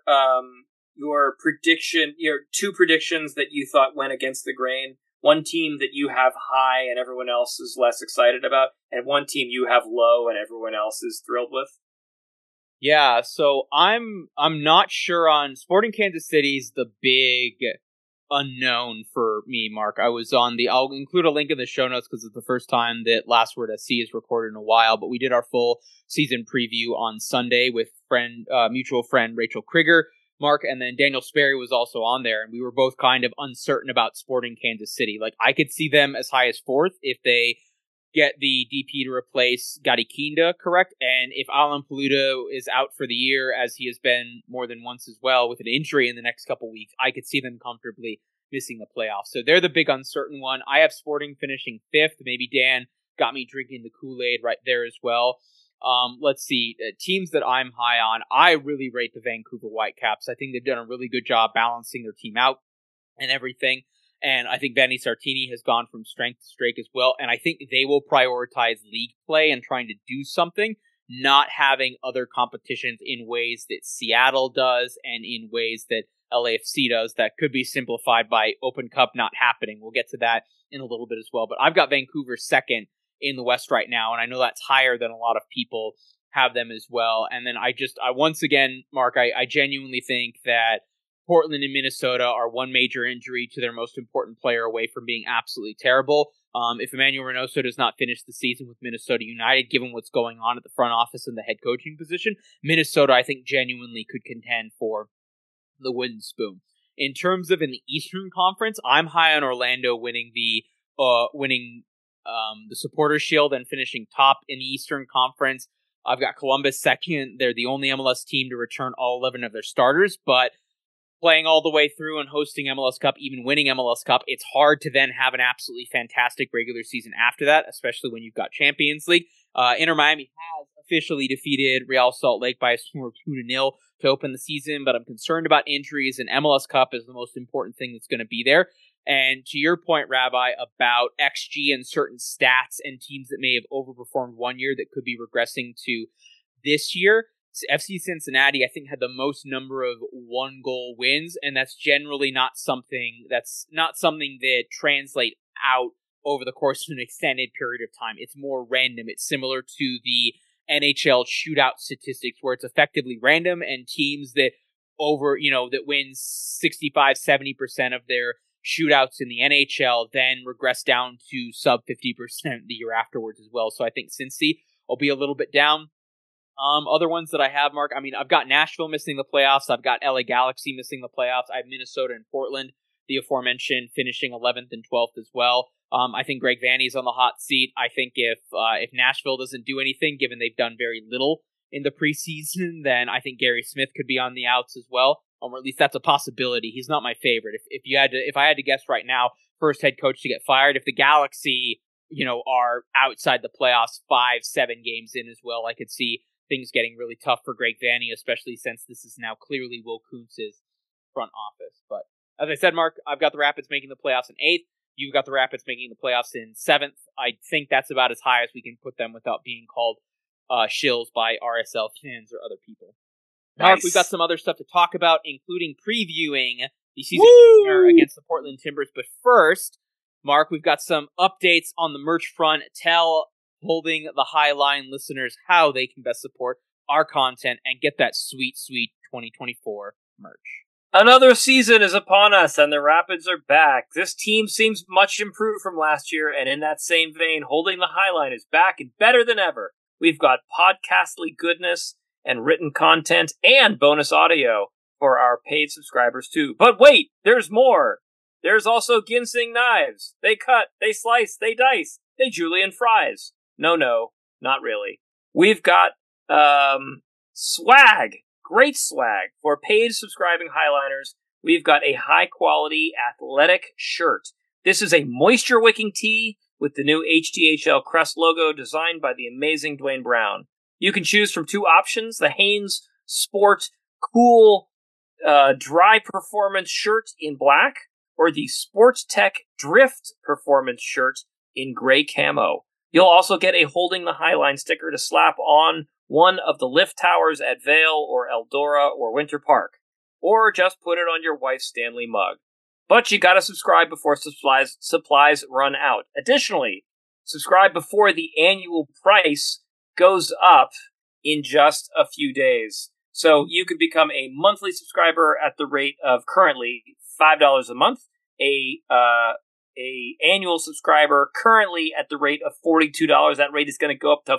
prediction, your 2 predictions that you thought went against the grain? One team that you have high and everyone else is less excited about, and one team you have low and everyone else is thrilled with? Yeah, so I'm not sure on Sporting Kansas City's the big unknown for me, Mark. I'll include a link in the show notes because it's the first time that Last Word SC is recorded in a while, but we did our full season preview on Sunday with mutual friend Rachel Krieger, Mark, and then Daniel Sperry was also on there, and we were both kind of uncertain about Sporting Kansas City. Like, I could see them as high as 4th if they get the DP to replace Gadi Kinda, correct? And if Alan Paludo is out for the year, as he has been more than once as well, with an injury in the next couple weeks, I could see them comfortably missing the playoffs. So they're the big uncertain one. I have Sporting finishing 5th. Maybe Dan got me drinking the Kool-Aid right there as well. Let's see. Teams that I'm high on, I really rate the Vancouver Whitecaps. I think they've done a really good job balancing their team out and everything. And I think Vanni Sartini has gone from strength to strength as well. And I think they will prioritize league play and trying to do something, not having other competitions in ways that Seattle does and in ways that LAFC does that could be simplified by Open Cup not happening. We'll get to that in a little bit as well. But I've got Vancouver 2nd in the West right now, and I know that's higher than a lot of people have them as well. And then I once again, Mark, I genuinely think that Portland and Minnesota are one major injury to their most important player away from being absolutely terrible. If Emmanuel Reynoso does not finish the season with Minnesota United, given what's going on at the front office and the head coaching position, Minnesota, I think, genuinely could contend for the wooden spoon. In terms of in the Eastern Conference, I'm high on Orlando winning the Supporters' Shield and finishing top in the Eastern Conference. I've got Columbus 2nd. They're the only MLS team to return all 11 of their starters, but playing all the way through and hosting MLS Cup, even winning MLS Cup, it's hard to then have an absolutely fantastic regular season after that, especially when you've got Champions League. Inter Miami has officially defeated Real Salt Lake by a score of 2-0 to open the season, but I'm concerned about injuries, and MLS Cup is the most important thing that's going to be there. And to your point, Rabbi, about XG and certain stats and teams that may have overperformed one year that could be regressing to this year, FC Cincinnati, I think, had the most number of 1-goal wins, and that's generally not something that translate out over the course of an extended period of time. It's more random. It's similar to the NHL shootout statistics, where it's effectively random, and teams that that win 65-70% of their shootouts in the NHL then regress down to sub 50% the year afterwards as well. So I think Cincy will be a little bit down. Other ones that I have, Mark, I mean, I've got Nashville missing the playoffs. I've got LA Galaxy missing the playoffs. I have Minnesota and Portland, the aforementioned, finishing 11th and 12th as well. I think Greg Vanny's on the hot seat. I think if Nashville doesn't do anything, given they've done very little in the preseason, then I think Gary Smith could be on the outs as well. Or at least that's a possibility. He's not my favorite. If I had to guess right now, first head coach to get fired, if the Galaxy, are outside the playoffs 5-7 games in as well, I could see things getting really tough for Greg Vanny, especially since this is now clearly Will Kuntz's front office. But as I said, Mark, I've got the Rapids making the playoffs in 8th. You've got the Rapids making the playoffs in 7th. I think that's about as high as we can put them without being called shills by RSL fans or other people. Nice. Mark, we've got some other stuff to talk about, including previewing the season opener against the Portland Timbers. But first, Mark, we've got some updates on the merch front. Tell Holding the High Line listeners how they can best support our content and get that sweet, sweet 2024 merch. Another season is upon us, and the Rapids are back. This team seems much improved from last year, and in that same vein, Holding the High Line is back and better than ever. We've got podcastly goodness and written content and bonus audio for our paid subscribers too. But wait, there's more. There's also ginseng knives. They cut, they slice, they dice, they julienne fries. No, not really. We've got Swag. Great swag. For paid subscribing Highliners, we've got a high-quality athletic shirt. This is a moisture-wicking tee with the new HTHL Crest logo designed by the amazing Dwayne Brown. You can choose from two options, the Hanes Sport Cool Dry Performance shirt in black, or the Sports Tech Drift Performance shirt in gray camo. You'll also get a Holding the Highline sticker to slap on one of the lift towers at Vail or Eldora or Winter Park, or just put it on your wife's Stanley mug. But you gotta subscribe before supplies run out. Additionally, subscribe before the annual price goes up in just a few days. So you could become a monthly subscriber at the rate of currently $5 a month, a annual subscriber currently at the rate of $42. That rate is going to go up to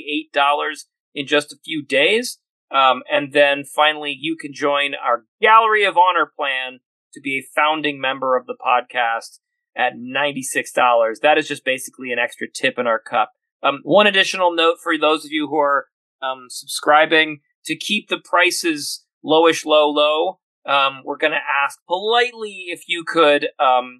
$48 in just a few days. And then finally, you can join our Gallery of Honor plan to be a founding member of the podcast at $96. That is just basically an extra tip in our cup. One additional note for those of you who are subscribing, to keep the prices lowish, low, we're going to ask politely if you could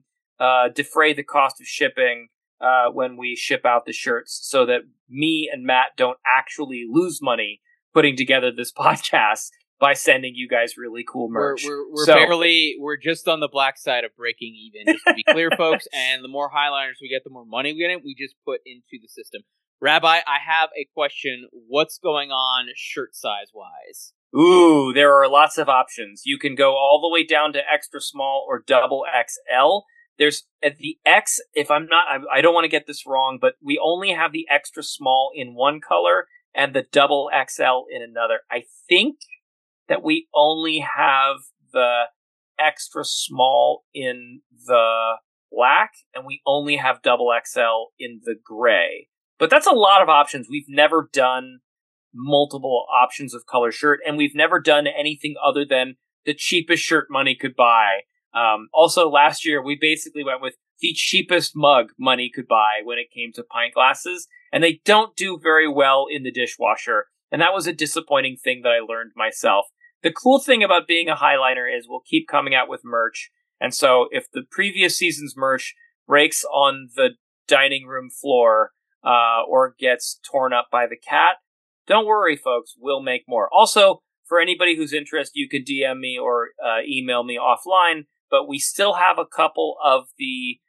defray the cost of shipping when we ship out the shirts, so that me and Matt don't actually lose money putting together this podcast by sending you guys really cool merch. We're just on the black side of breaking even, just to be clear, folks. And the more Highliners we get, the more money we get. We just put into the system. Rabbi, I have a question. What's going on shirt size wise? Ooh, there are lots of options. You can go all the way down to extra small or double XL. There's at the X, if I'm not, I don't want to get this wrong, but we only have the extra small in one color and the double XL in another. I think that we only have the extra small in the black and we only have double XL in the gray. But that's a lot of options. We've never done multiple options of color shirt, and we've never done anything other than the cheapest shirt money could buy. Also, last year, we basically went with the cheapest mug money could buy when it came to pint glasses, and they don't do very well in the dishwasher, and that was a disappointing thing that I learned myself. The cool thing about being a Highliner is we'll keep coming out with merch, and so if the previous season's merch breaks on the dining room floor, or gets torn up by the cat, don't worry, folks. We'll make more. Also, for anybody who's interested, you can DM me or email me offline, but we still have a couple of the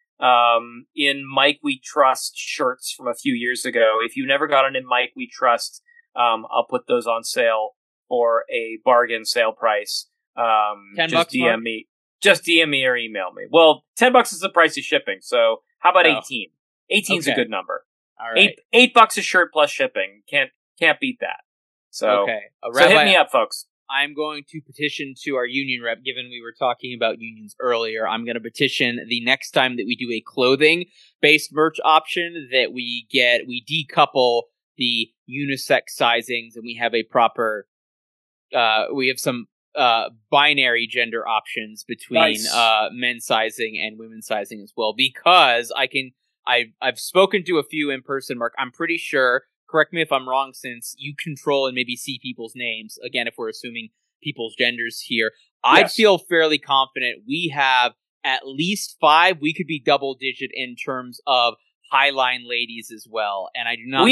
In Mike We Trust shirts from a few years ago. If you never got an In Mike We Trust, I'll put those on sale for a bargain sale price. $10 just DM me. Just DM me or email me. Well, $10 is the price of shipping, so how about 18? 18's a good number. All right. $8 a shirt plus shipping. Can't beat that. So, okay. So hit me up, folks. I'm going to petition to our union rep, given we were talking about unions earlier. I'm going to petition the next time that we do a clothing-based merch option that we decouple the unisex sizings and we have a proper, we have some binary gender options between men's sizing and women's sizing as well, because I've spoken to a few in person, Mark. I'm pretty sure, correct me if I'm wrong, since you control and maybe see people's names, again, if we're assuming people's genders here, yes. I'd feel fairly confident we have at least 5. We could be double digit in terms of Highline ladies as well. And I do not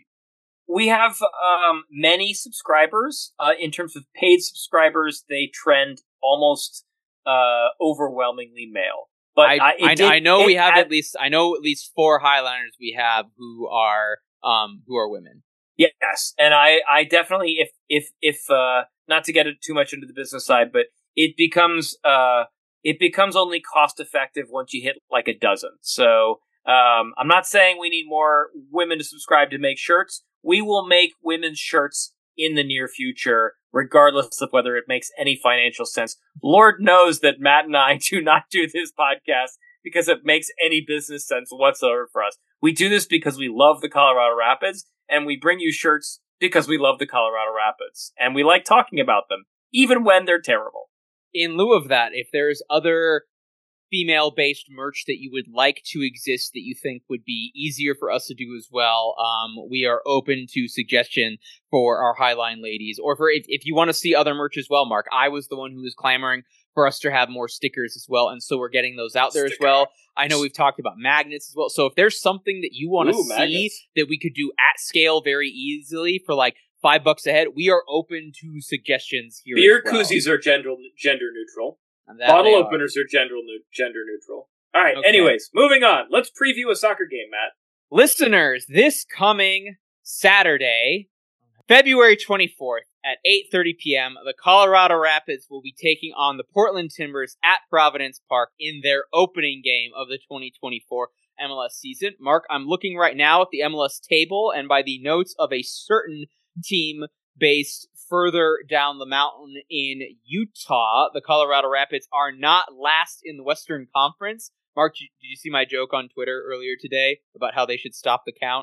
We have many subscribers. In terms of paid subscribers, they trend almost overwhelmingly male. But I know we have at least 4 Highliners we have who are women. Yes, and I definitely, if not to get too much into the business side, but it becomes only cost effective once you hit like a dozen. So I'm not saying we need more women to subscribe to make shirts. We will make women's shirts in the near future, regardless of whether it makes any financial sense. Lord knows that Matt and I do not do this podcast because it makes any business sense whatsoever for us. We do this because we love the Colorado Rapids, and we bring you shirts because we love the Colorado Rapids, and we like talking about them, even when they're terrible. In lieu of that, if there's other female-based merch that you would like to exist that you think would be easier for us to do as well, we are open to suggestion for our Highline ladies. Or for if you want to see other merch as well, Mark. I was the one who was clamoring for us to have more stickers as well, and so we're getting those out there as well. I know we've talked about magnets as well. So if there's something that you want to see magnets that we could do at scale very easily for like $5 a head, we are open to suggestions here. Beer as well. koozies are gender neutral. And that Bottle they are. openers are gender neutral. All right. Okay. Anyways, moving on. Let's preview a soccer game, Matt. Listeners, this coming Saturday, February 24th at 8:30 p.m., the Colorado Rapids will be taking on the Portland Timbers at Providence Park in their opening game of the 2024 MLS season. Mark, I'm looking right now at the MLS table, and by the notes of a certain team based further down the mountain in Utah, the Colorado Rapids are not last in the Western Conference. Mark, did you see my joke on Twitter earlier today about how they should stop the count?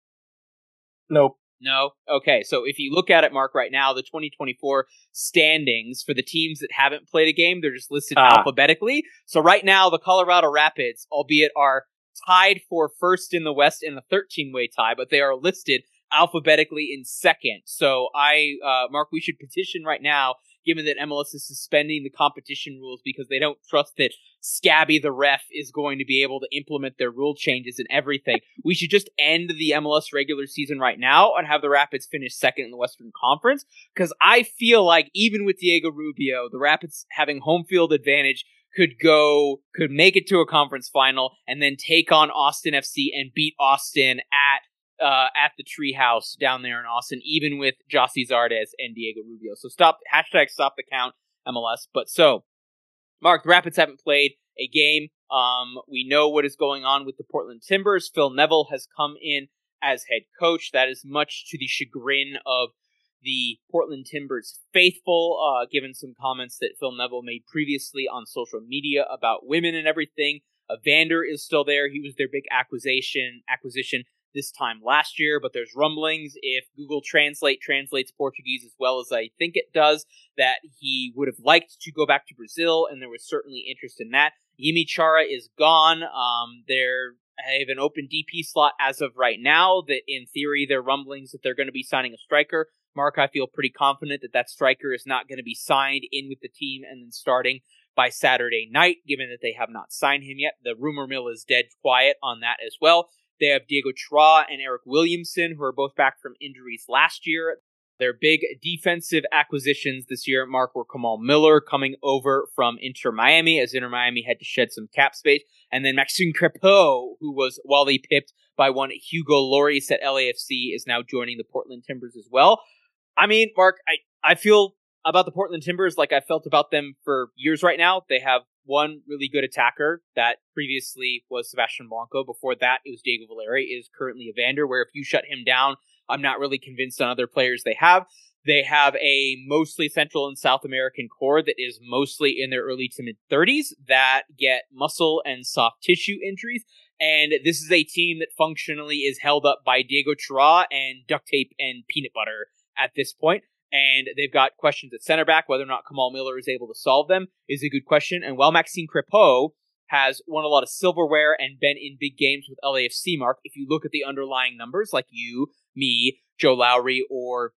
Nope. No? Okay, so if you look at it, Mark, right now, the 2024 standings for the teams that haven't played a game, they're just listed alphabetically. So right now, the Colorado Rapids, albeit are tied for first in the West in a 13-way tie, but they are listed alphabetically in second. So Mark, we should petition right now, given that MLS is suspending the competition rules because they don't trust that Scabby the ref is going to be able to implement their rule changes and everything. We should just end the MLS regular season right now and have the Rapids finish second in the Western Conference, because I feel like even with Diego Rubio, the Rapids having home field advantage could make it to a conference final and then take on Austin FC and beat Austin at the Treehouse down there in Austin, even with Jossie Zardes and Diego Rubio. So stop the count, MLS. But so, Mark, the Rapids haven't played a game. We know what is going on with the Portland Timbers. Phil Neville has come in as head coach. That is much to the chagrin of the Portland Timbers faithful, given some comments that Phil Neville made previously on social media about women and everything. Evander is still there. He was their big acquisition this time last year, but there's rumblings, if Google Translate translates Portuguese as well as I think it does, that he would have liked to go back to Brazil, and there was certainly interest in that. Yimi Chara is gone. They have an open DP slot as of right now, that in theory, there are rumblings that they're going to be signing a striker. Mark, I feel pretty confident that striker is not going to be signed in with the team and then starting by Saturday night, given that they have not signed him yet. The rumor mill is dead quiet on that as well. They have Diego Tra and Eric Williamson, who are both back from injuries last year. Their big defensive acquisitions this year, Mark, were Kamal Miller coming over from Inter Miami, as Inter Miami had to shed some cap space. And then Maxime Crepeau, who was wildly pipped by one Hugo Lloris at LAFC, is now joining the Portland Timbers as well. I mean, Mark, I feel about the Portland Timbers like I've felt about them for years right now. They have one really good attacker that previously was Sebastian Blanco. Before that, it was Diego Valeri. It is currently Evander, where if you shut him down, I'm not really convinced on other players they have. They have a mostly Central and South American core that is mostly in their early to mid-30s that get muscle and soft tissue injuries. And this is a team that functionally is held up by Diego Chara and duct tape and peanut butter at this point. And they've got questions at center back. Whether or not Kamal Miller is able to solve them is a good question. And while Maxime Crepeau has won a lot of silverware and been in big games with LAFC, Mark, if you look at the underlying numbers, like you, me, Joe Lowry, or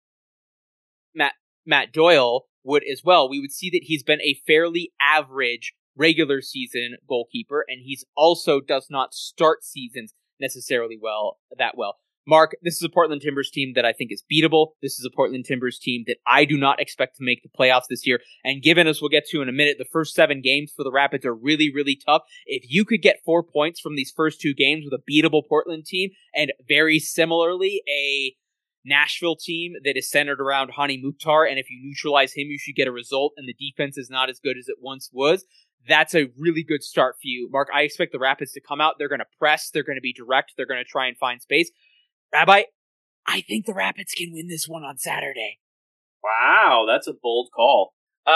Matt Doyle would as well, we would see that he's been a fairly average regular season goalkeeper, and he's also does not start seasons necessarily that well. Mark, this is a Portland Timbers team that I think is beatable. This is a Portland Timbers team that I do not expect to make the playoffs this year. And given, as we'll get to in a minute, the first 7 games for the Rapids are really, really tough. If you could get 4 points from these first 2 games with a beatable Portland team, and very similarly, a Nashville team that is centered around Hani Mukhtar, and if you neutralize him, you should get a result, and the defense is not as good as it once was, that's a really good start for you. Mark, I expect the Rapids to come out. They're going to press. They're going to be direct. They're going to try and find space. Rabbi, I think the Rapids can win this one on Saturday. Wow, that's a bold call.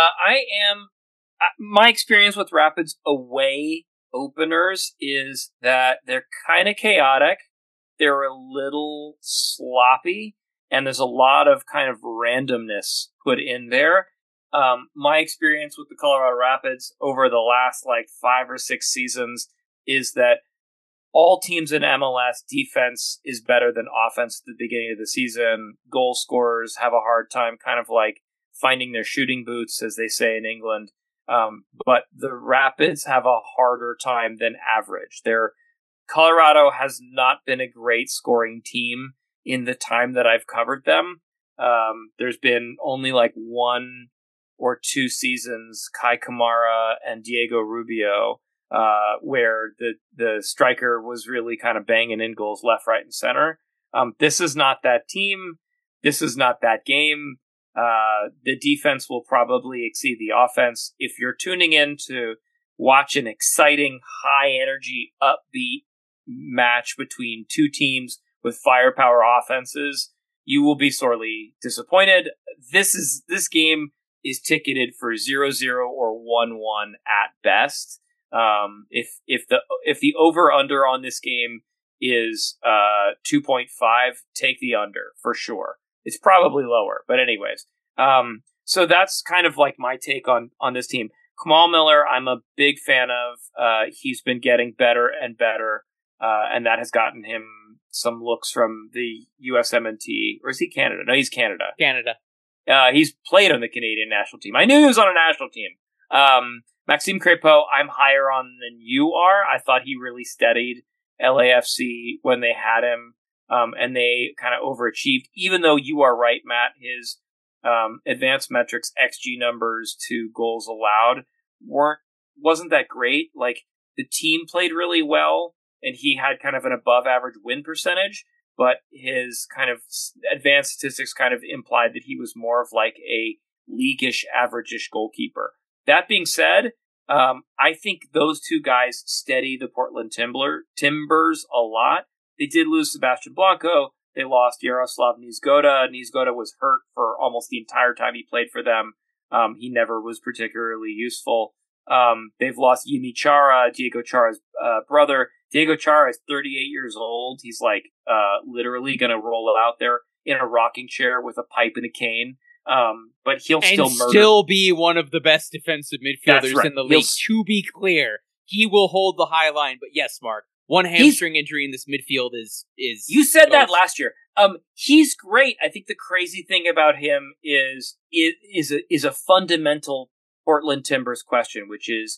My experience with Rapids away openers is that they're kind of chaotic. They're a little sloppy, and there's a lot of kind of randomness put in there. My experience with the Colorado Rapids over the last 5 or 6 seasons is that all teams in MLS defense is better than offense at the beginning of the season. Goal scorers have a hard time kind of finding their shooting boots, as they say in England. But the Rapids have a harder time than average. Colorado has not been a great scoring team in the time that I've covered them. There's been only 1 or 2 seasons, Kai Kamara and Diego Rubio, where the striker was really kind of banging in goals left, right, and center. This is not that team. This is not that game. The defense will probably exceed the offense. If you're tuning in to watch an exciting, high-energy, upbeat match between 2 teams with firepower offenses, you will be sorely disappointed. This game is ticketed for 0-0 or 1-1 at best. If the over-under on this game is 2.5, take the under for sure. It's probably lower, but anyways. So that's kind of my take on this team. Kamal Miller, I'm a big fan of. He's been getting better and better, and that has gotten him some looks from the USMNT. Or is he Canada? No, he's Canada. Canada. He's played on the Canadian national team. I knew he was on a national team. Maxime Crépeau, I'm higher on than you are. I thought he really steadied LAFC when they had him, and they kind of overachieved. Even though you are right, Matt, his advanced metrics XG numbers to goals allowed wasn't that great. The team played really well, and he had kind of an above average win percentage, but his kind of advanced statistics kind of implied that he was more of a leaguish, average-ish goalkeeper. That being said, I think those 2 guys steady the Portland Timbers a lot. They did lose Sebastian Blanco. They lost Yaroslav Niezgoda. Niezgoda was hurt for almost the entire time he played for them. He never was particularly useful. They've lost Yimi Chara, Diego Chara's brother. Diego Chara is 38 years old. He's literally going to roll out there in a rocking chair with a pipe and a cane. But he'll still be one of the best defensive midfielders in the league. To be clear, he will hold the high line. But yes, Mark, one hamstring injury in this midfield is. You said that last year. He's great. I think the crazy thing about him is a fundamental Portland Timbers question, which is,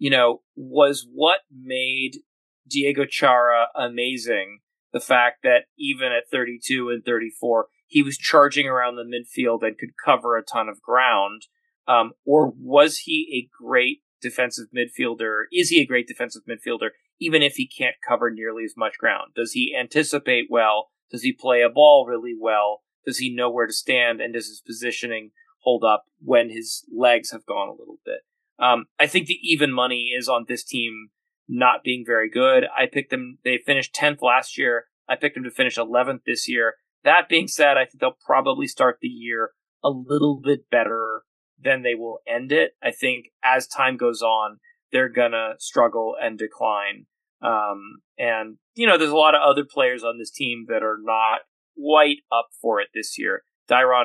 was what made Diego Chara amazing the fact that even at 32 and 34, he was charging around the midfield and could cover a ton of ground? Or was he a great defensive midfielder? Is he a great defensive midfielder, even if he can't cover nearly as much ground? Does he anticipate well? Does he play a ball really well? Does he know where to stand? And does his positioning hold up when his legs have gone a little bit? I think the even money is on this team not being very good. I picked them. They finished 10th last year. I picked them to finish 11th this year. That being said, I think they'll probably start the year a little bit better than they will end it. I think as time goes on, they're going to struggle and decline. And, there's a lot of other players on this team that are not quite up for it this year. Dairon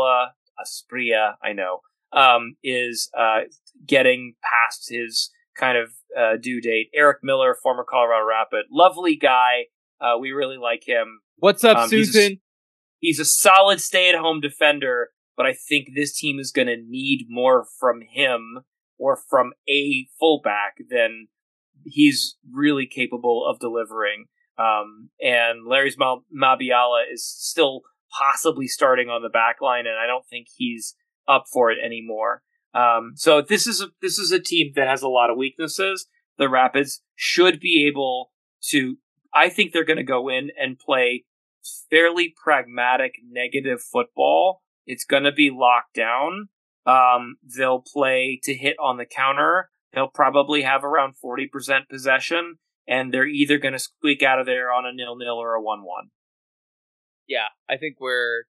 Asprilla, I know, is getting past his kind of due date. Eric Miller, former Colorado Rapid, lovely guy. We really like him. What's up, Susan? He's a solid stay-at-home defender, but I think this team is going to need more from him or from a fullback than he's really capable of delivering. And Larry Mabiala is still possibly starting on the back line, and I don't think he's up for it anymore. So this is a team that has a lot of weaknesses. The Rapids should be able to. I think they're going to go in and play fairly pragmatic, negative football. It's going to be locked down. They'll play to hit on the counter. They'll probably have around 40% possession, and they're either going to squeak out of there on a 0-0 or a 1-1. Yeah, I think we're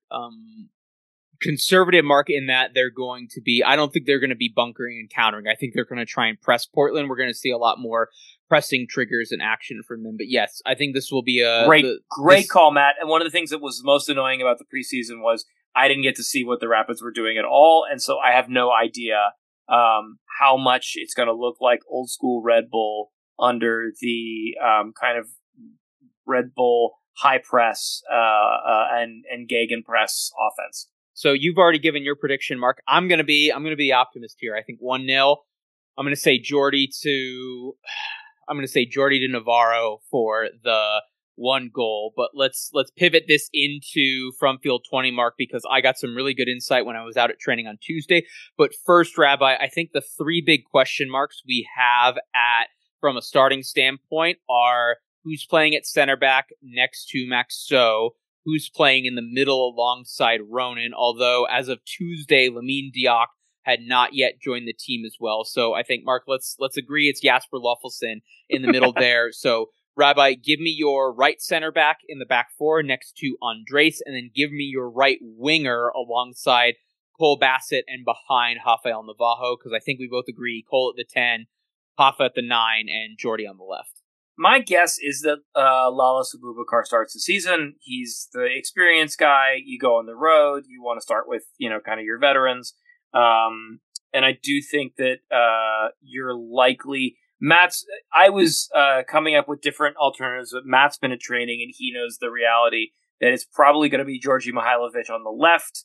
conservative, Mark, in that they're going to be. I don't think they're going to be bunkering and countering. I think they're going to try and press Portland. We're going to see a lot more pressing triggers and action from them. But yes, I think this will be a great call, Matt. And one of the things that was most annoying about the preseason was I didn't get to see what the Rapids were doing at all, and so I have no idea how much it's going to look like old school Red Bull under the kind of Red Bull high press and gegenpress offense. So you've already given your prediction, Mark. I'm gonna be the optimist here. I think 1-0. I'm gonna say Jordy to Navarro for the 1 goal. But let's pivot this into From Field 20, Mark, because I got some really good insight when I was out at training on Tuesday. But first, Rabbi, I think the 3 big question marks we have from a starting standpoint are who's playing at center back next to Maxot, who's playing in the middle alongside Ronan, although as of Tuesday, Lamine Diack had not yet joined the team as well. So I think, Mark, let's agree it's Jasper Löffelsson in the middle there. So, Rabbi, give me your right center back in the back 4 next to Andres, and then give me your right winger alongside Cole Bassett and behind Rafael Navajo, because I think we both agree Cole at the 10, Rafa at the 9, and Jordy on the left. My guess is that Lalas Abubakar starts the season. He's the experienced guy. You go on the road. You want to start with, kind of your veterans. And I do think that you're likely... I was coming up with different alternatives, but Matt's been at training, and he knows the reality that it's probably going to be Georgi Mihailovic on the left.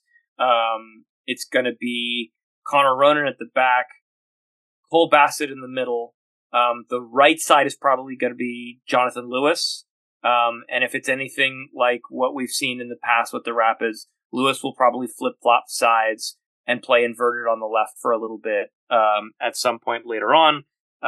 It's going to be Connor Ronan at the back, Cole Bassett in the middle. The right side is probably going to be Jonathan Lewis. And if it's anything like what we've seen in the past with the Rapids, Lewis will probably flip-flop sides and play inverted on the left for a little bit at some point later on.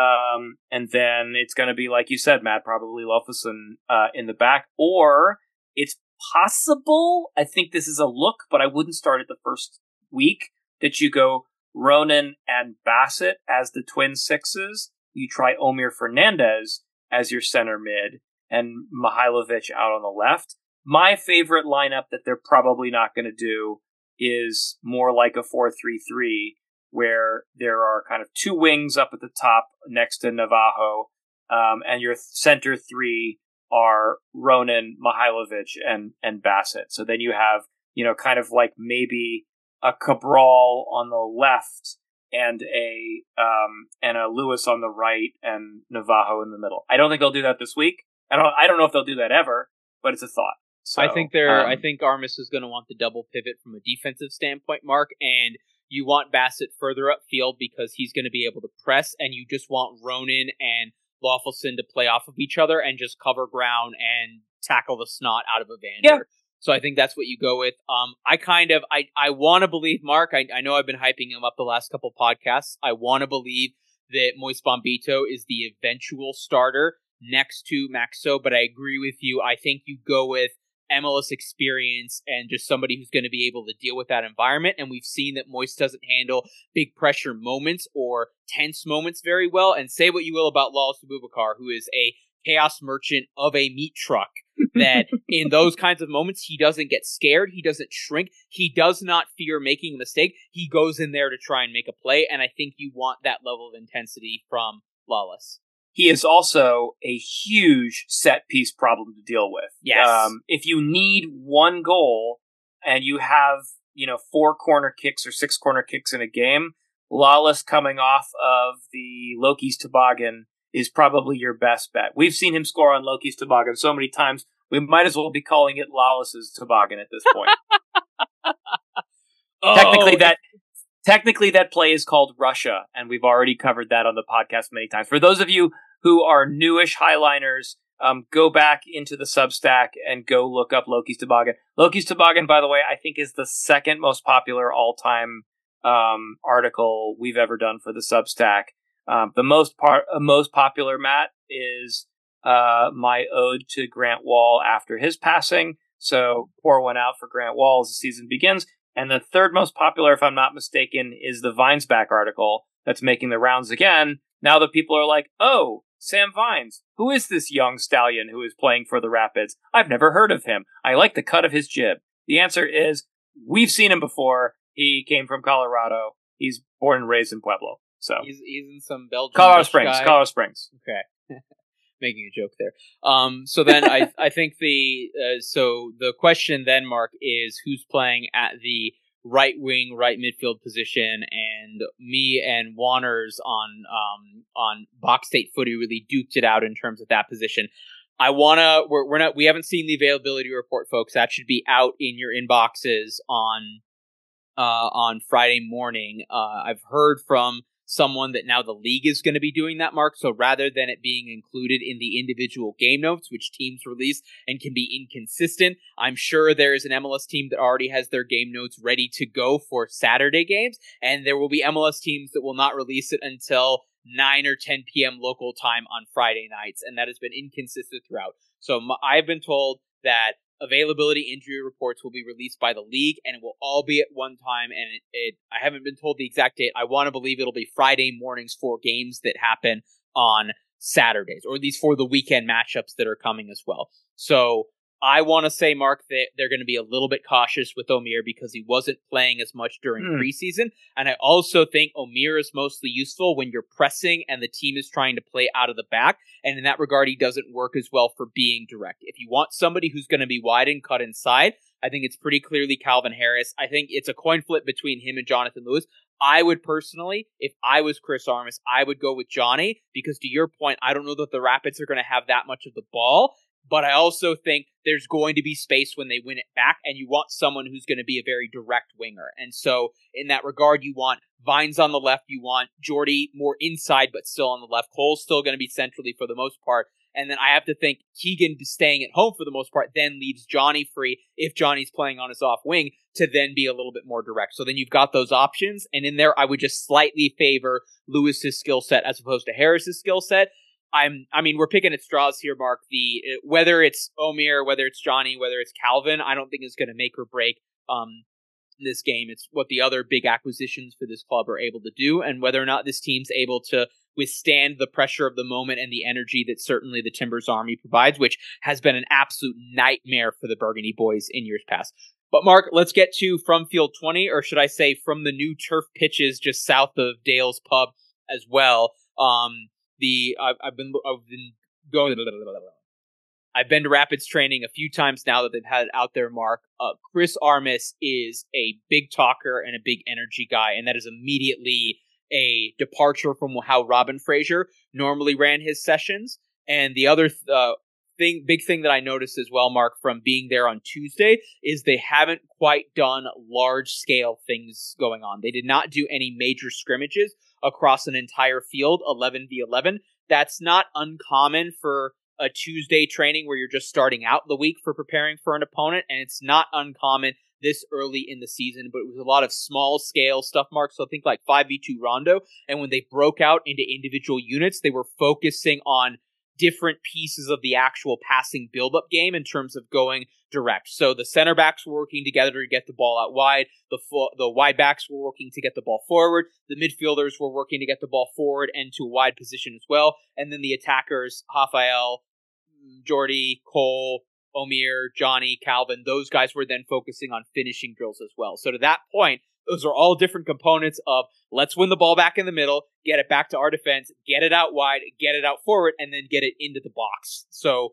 And then it's going to be, like you said, Matt, probably Löffelsson in the back. Or it's possible, I think this is a look, but I wouldn't start it the first week, that you go Ronan and Bassett as the twin sixes. You try Omir Fernandez as your center mid and Mihailovic out on the left. My favorite lineup that they're probably not going to do is more like a 4-3-3, where there are kind of 2 wings up at the top next to Navajo, and your center 3 are Ronan, Mihailovic, and Bassett. So then you have, kind of like maybe a Cabral on the left and a Lewis on the right and Navajo in the middle. I don't think they'll do that this week. I don't know if they'll do that ever, but it's a thought. So, I think Armas is going to want the double pivot from a defensive standpoint, Mark, and you want Bassett further upfield because he's going to be able to press, and you just want Ronan and Löffelsson to play off of each other and just cover ground and tackle the snot out of Evander. Yeah. So I think that's what you go with. I want to believe, Mark, I know I've been hyping him up the last couple podcasts. I want to believe that Moise Bombito is the eventual starter next to Maxot, but I agree with you. I think you go with MLS experience and just somebody who's going to be able to deal with that environment. And we've seen that Moise doesn't handle big pressure moments or tense moments very well. And say what you will about Lalas Abubakar, who is a chaos merchant of a meat truck, that in those kinds of moments, he doesn't get scared. He doesn't shrink. He does not fear making a mistake. He goes in there to try and make a play. And I think you want that level of intensity from Lalas. He is also a huge set piece problem to deal with. Yes. If you need 1 goal and you have, 4 corner kicks or 6 corner kicks in a game, Lalas coming off of the Loki's Toboggan is probably your best bet. We've seen him score on Loki's Toboggan so many times, we might as well be calling it Lalas's Toboggan at this point. Technically, that play is called Russia, and we've already covered that on the podcast many times. For those of you who are newish Highliners, go back into the Substack and go look up Loki's Toboggan. Loki's Toboggan, by the way, I think is the 2nd most popular all-time article we've ever done for the Substack. The most popular, Matt, is my ode to Grant Wall after his passing. So pour one out for Grant Wall as the season begins. And the 3rd most popular, if I'm not mistaken, is the Vinesback article that's making the rounds again. Now that people are like, oh, Sam Vines, who is this young stallion who is playing for the Rapids? I've never heard of him. I like the cut of his jib. The answer is, we've seen him before. He came from Colorado. He's born and raised in Pueblo. So he's in some Belgian Colorado Springs. guy. Colorado Springs. Okay. making a joke there. So then I think so the question then, Mark, is who's playing at the right wing, right midfield position, and me and Wanners on Box State Footy really duked it out in terms of that position. We haven't seen the availability report, folks. That should be out in your inboxes on Friday morning. I've heard from someone that now the league is going to be doing that, Mark. So rather than it being included in the individual game notes, which teams release and can be inconsistent, I'm sure there is an MLS team that already has their game notes ready to go for Saturday games, and there will be MLS teams that will not release it until 9 or 10 p.m. local time on Friday nights, and that has been inconsistent throughout. So I've been told that availability injury reports will be released by the league, and it will all be at one time, and I haven't been told the exact date. I want to believe it'll be Friday mornings for games that happen on Saturdays, or at least for the weekend matchups that are coming as well. So I want to say, Mark, that they're going to be a little bit cautious with Omir because he wasn't playing as much during preseason. And I also think Omir is mostly useful when you're pressing and the team is trying to play out of the back. And in that regard, he doesn't work as well for being direct. If you want somebody who's going to be wide and cut inside, I think it's pretty clearly Calvin Harris. I think it's a coin flip between him and Jonathan Lewis. I would personally, if I was Chris Armas, I would go with Johnny because to your point, I don't know that the Rapids are going to have that much of the ball. But I also think there's going to be space when they win it back, and you want someone who's going to be a very direct winger. And so in that regard, you want Vines on the left, you want Jordy more inside, but still on the left. Cole's still going to be centrally for the most part. And then I have to think Keegan staying at home for the most part then leaves Johnny free, if Johnny's playing on his off wing, to then be a little bit more direct. So then you've got those options. And in there, I would just slightly favor Lewis's skill set as opposed to Harris's skill set. We're picking at straws here, Mark. Whether it's Omir, whether it's Johnny, whether it's Calvin, I don't think is going to make or break this game. It's what the other big acquisitions for this club are able to do, and whether or not this team's able to withstand the pressure of the moment and the energy that certainly the Timbers Army provides, which has been an absolute nightmare for the Burgundy boys in years past. But Mark, let's get to from Field 20, or should I say from the new turf pitches just south of Dale's Pub as well. I've been to Rapids training a few times now that they've had it out there, Mark. Chris Armas is a big talker and a big energy guy, and that is immediately a departure from how Robin Fraser normally ran his sessions. And the other big thing that I noticed as well, Mark, from being there on Tuesday, is they haven't quite done large-scale things going on. They did not do any major scrimmages across an entire field, 11v11. That's not uncommon for a Tuesday training where you're just starting out the week for preparing for an opponent, and it's not uncommon this early in the season, but it was a lot of small-scale stuff, Mark, so think like 5v2 Rondo, and when they broke out into individual units, they were focusing on different pieces of the actual passing build-up game in terms of going direct. So the center backs were working together to get the ball out wide. The wide backs were working to get the ball forward. The midfielders were working to get the ball forward and to a wide position as well. And then the attackers, Rafael, Jordy, Cole, Omir, Johnny, Calvin, those guys were then focusing on finishing drills as well. So to that point, those are all different components of let's win the ball back in the middle, get it back to our defense, get it out wide, get it out forward, and then get it into the box. So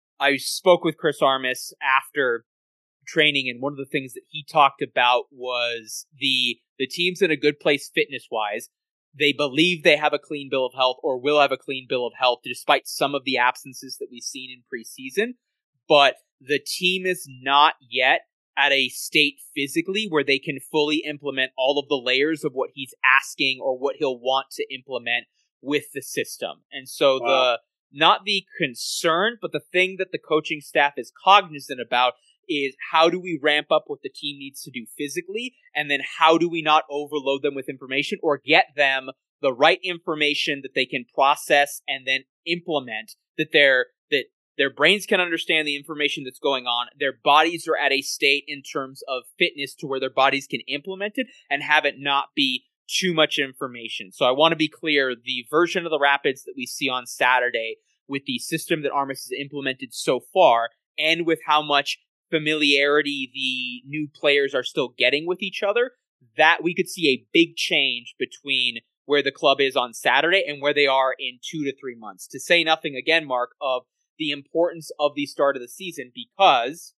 I spoke with Chris Armas after training, and one of the things that he talked about was the team's in a good place fitness-wise. They believe they have a clean bill of health or will have a clean bill of health despite some of the absences that we've seen in preseason. But the team is not yet at a state physically where they can fully implement all of the layers of what he's asking or what he'll want to implement with the system. And so not the concern, but the thing that the coaching staff is cognizant about is how do we ramp up what the team needs to do physically, and then how do we not overload them with information or get them the right information that they can process and then implement, that their brains can understand the information that's going on, their bodies are at a state in terms of fitness to where their bodies can implement it and have it not be too much information. So I want to be clear, the version of the Rapids that we see on Saturday with the system that Armas has implemented so far, and with how much familiarity the new players are still getting with each other, that we could see a big change between where the club is on Saturday and where they are in 2 to 3 months. To say nothing again, Mark, of the importance of the start of the season, because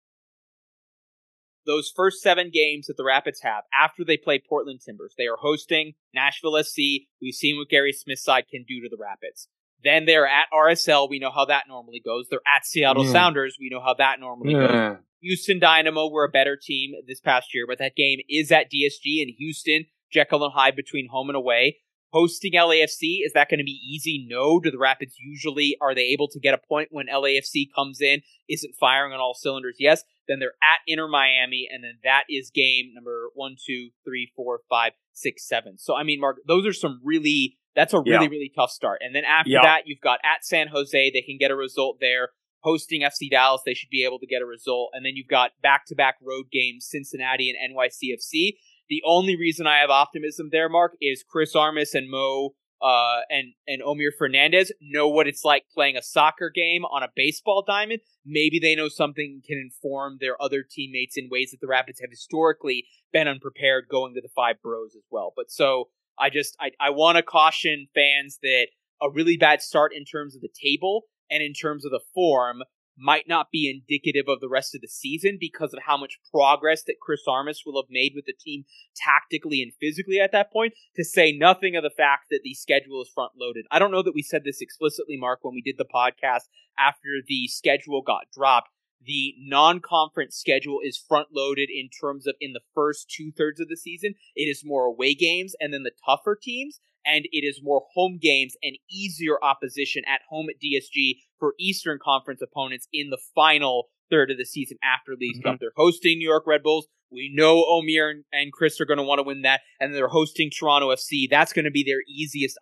those first 7 games that the Rapids have after they play Portland Timbers, they are hosting Nashville SC. We've seen what Gary Smith's side can do to the Rapids. Then they're at RSL. We know how that normally goes. They're at Seattle Sounders. We know how that normally goes. Houston Dynamo were a better team this past year, but that game is at DSG in Houston. Jekyll and Hyde between home and away. Hosting LAFC, is that going to be easy? No. Do the Rapids are they able to get a point when LAFC comes in, isn't firing on all cylinders? Yes. Then they're at Inter Miami, and then that is game number 1, 2, 3, 4, 5, 6, 7. So, I mean, Mark, those are that's a really tough start. And then after that, you've got at San Jose, they can get a result there. Hosting FC Dallas, they should be able to get a result. And then you've got back-to-back road games, Cincinnati and NYCFC. The only reason I have optimism there, Mark, is Chris Armas and Mo and Omir Fernandez know what it's like playing a soccer game on a baseball diamond. Maybe they know something can inform their other teammates in ways that the Rapids have historically been unprepared going to the Five Boroughs as well. But so I want to caution fans that a really bad start in terms of the table and in terms of the form might not be indicative of the rest of the season because of how much progress that Chris Armas will have made with the team tactically and physically at that point, to say nothing of the fact that the schedule is front-loaded. I don't know that we said this explicitly, Mark, when we did the podcast after the schedule got dropped. The non-conference schedule is front-loaded in terms of in the first 2/3 of the season. It is more away games and then the tougher teams, and it is more home games and easier opposition at home at DSG for Eastern Conference opponents in the final third of the season after Leagues Cup. They're hosting New York Red Bulls. We know Omir and Chris are going to want to win that, and they're hosting Toronto FC. That's going to be their easiest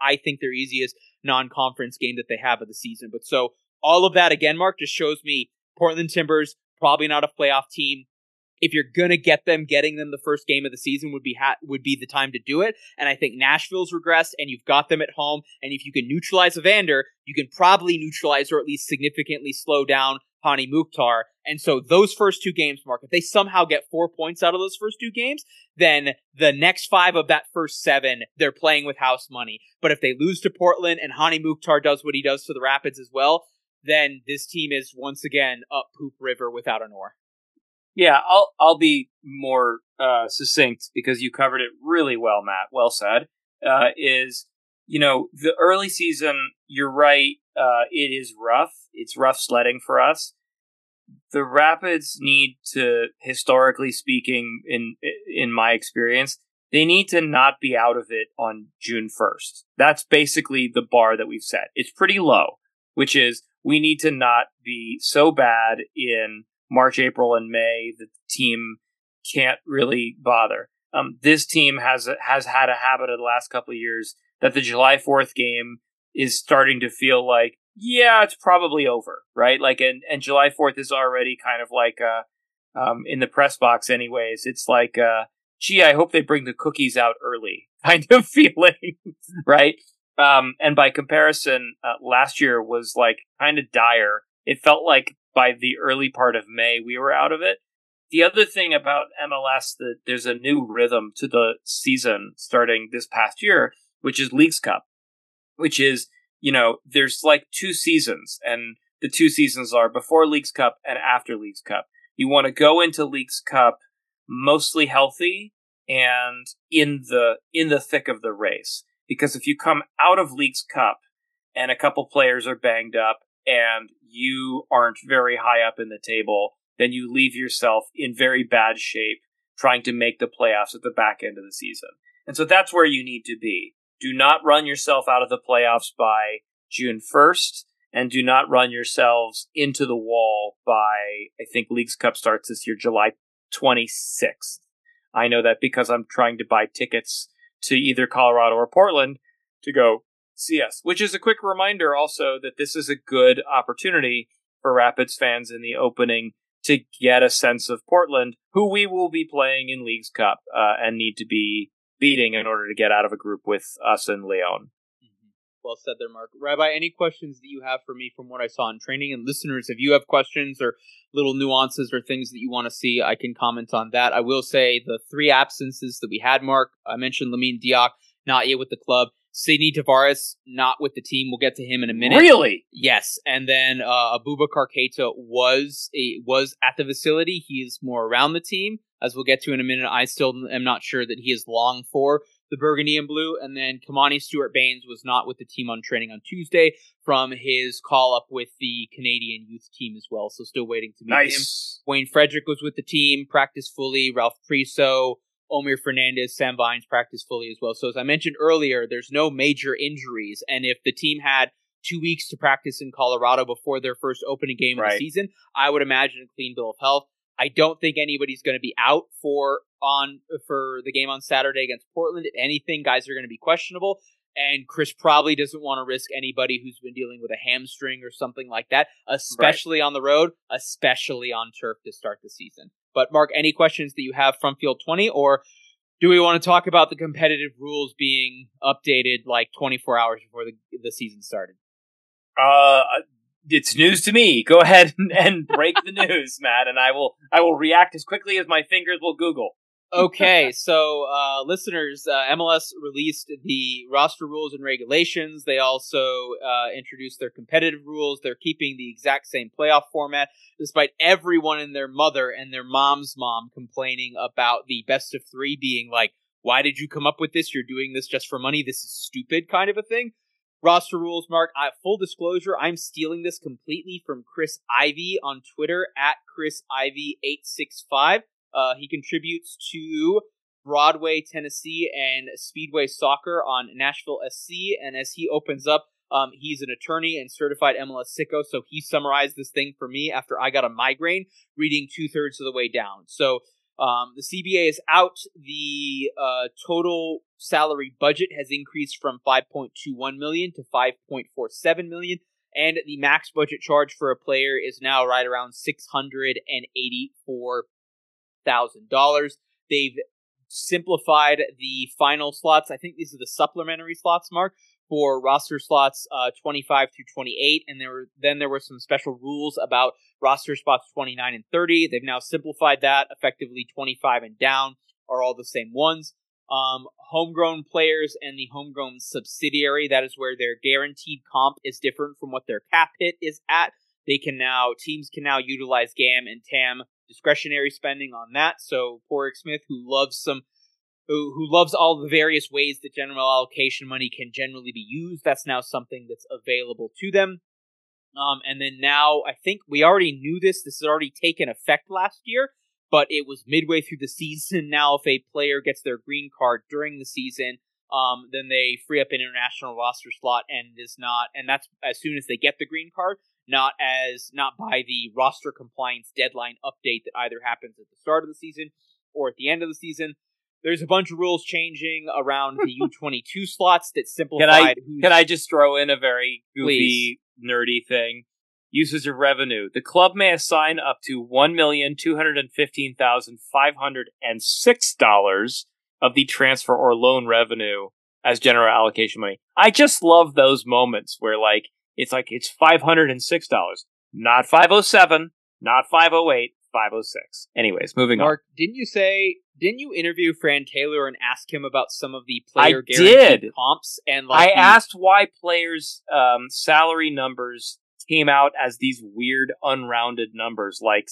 non-conference game that they have of the season. But so all of that, again, Mark, just shows me Portland Timbers, probably not a playoff team. If you're going to getting them the first game of the season would be the time to do it. And I think Nashville's regressed, and you've got them at home. And if you can neutralize Evander, you can probably neutralize or at least significantly slow down Hani Mukhtar. And so those first 2 games, Mark, if they somehow get 4 points out of those first 2 games, then the next 5 of that first 7, they're playing with house money. But if they lose to Portland and Hani Mukhtar does what he does to the Rapids as well, then this team is once again up poop river without an oar. Yeah, I'll be more succinct because you covered it really well, Matt. Well said. The early season, you're right, it is rough. It's rough sledding for us. The Rapids need to, historically speaking, in my experience, they need to not be out of it on June 1st. That's basically the bar that we've set. It's pretty low, which is we need to not be so bad in March, April, and May that the team can't really bother. This team has had a habit of the last couple of years that the July 4th game is starting to feel like, yeah, it's probably over, right? Like, and July 4th is already kind of like, in the press box anyways, it's like, gee, I hope they bring the cookies out early kind of feeling, right? And by comparison, last year was like kind of dire. It felt like by the early part of May, we were out of it. The other thing about MLS, that there's a new rhythm to the season starting this past year, which is Leagues Cup, which is, there's like 2 seasons, and the 2 seasons are before Leagues Cup and after Leagues Cup. You want to go into Leagues Cup mostly healthy and in the thick of the race. Because if you come out of Leagues Cup and a couple players are banged up and you aren't very high up in the table, then you leave yourself in very bad shape trying to make the playoffs at the back end of the season. And so that's where you need to be. Do not run yourself out of the playoffs by June 1st, and do not run yourselves into the wall by, I think Leagues Cup starts this year, July 26th. I know that because I'm trying to buy tickets to either Colorado or Portland to go see us, which is a quick reminder also that this is a good opportunity for Rapids fans in the opening to get a sense of Portland, who we will be playing in Leagues Cup and need to be beating in order to get out of a group with us and Leon. Well said there, Mark. Rabbi, any questions that you have for me from what I saw in training? And listeners, if you have questions or little nuances or things that you want to see, I can comment on that. I will say the 3 absences that we had, Mark, I mentioned Lamine Diak, not yet with the club. Sidney Tavares not with the team. We'll get to him in a minute. Really? Yes, and then Abubakar Keita was at the facility. He is more around the team, as we'll get to in a minute. I still am not sure that he is long for the Burgundy and Blue. And then Kamani Stewart-Baines was not with the team on training on Tuesday from his call-up with the Canadian youth team as well. So still waiting to meet him. Wayne Frederick was with the team, practiced fully. Ralph Priso, Omir Fernandez, Sam Vines practiced fully as well. So as I mentioned earlier, there's no major injuries. And if the team had 2 weeks to practice in Colorado before their first opening game of the season, I would imagine a clean bill of health. I don't think anybody's going to be out for the game on Saturday against Portland. If anything, guys are going to be questionable. And Chris probably doesn't want to risk anybody who's been dealing with a hamstring or something like that, especially on the road, especially on turf to start the season. But Mark, any questions that you have from Field 20, or do we want to talk about the competitive rules being updated like 24 hours before the season started? It's news to me. Go ahead and break the news, Matt, and I will react as quickly as my fingers will Google. Okay, so listeners, MLS released the roster rules and regulations. They also introduced their competitive rules. They're keeping the exact same playoff format, despite everyone and their mother and their mom's mom complaining about the best of three being like, why did you come up with this? You're doing this just for money. This is stupid kind of a thing. Roster rules, Mark. Full disclosure, I'm stealing this completely from Chris Ivy on Twitter at ChrisIvy865. He contributes to Broadway, Tennessee, and Speedway Soccer on Nashville SC. And as he opens up, he's an attorney and certified MLS sicko, so he summarized this thing for me after I got a migraine reading 2/3 of the way down. So the CBA is out. The total salary budget has increased from $5.21 million to $5.47 million. And the max budget charge for a player is now right around $684,000. They've simplified the final slots. I think these are the supplementary slots, Mark, for roster slots 25 through 28. And there were some special rules about roster spots 29 and 30. They've now simplified that. Effectively, 25 and down are all the same ones. Homegrown players and the homegrown subsidiary, that is where their guaranteed comp is different from what their cap hit is at. Teams can now utilize GAM and TAM discretionary spending on that. So poor Rick Smith, who loves all the various ways that general allocation money can generally be used, that's now something that's available to them. And then now, I think we already knew this has already taken effect last year, but it was midway through the season. Now, if a player gets their green card during the season, then they free up an international roster slot, and that's as soon as they get the green card, not by the roster compliance deadline update that either happens at the start of the season or at the end of the season. There's a bunch of rules changing around the U22 slots that simplified. Can I just throw in a very goofy, nerdy thing? Uses of revenue. The club may assign up to $1,215,506 of the transfer or loan revenue as general allocation money. I just love those moments where it's $506, not $507, not $508, $506. Anyways, moving on. Mark, didn't you interview Fran Taylor and ask him about some of the player guaranteed comps? And I asked why players' salary numbers came out as these weird unrounded numbers, like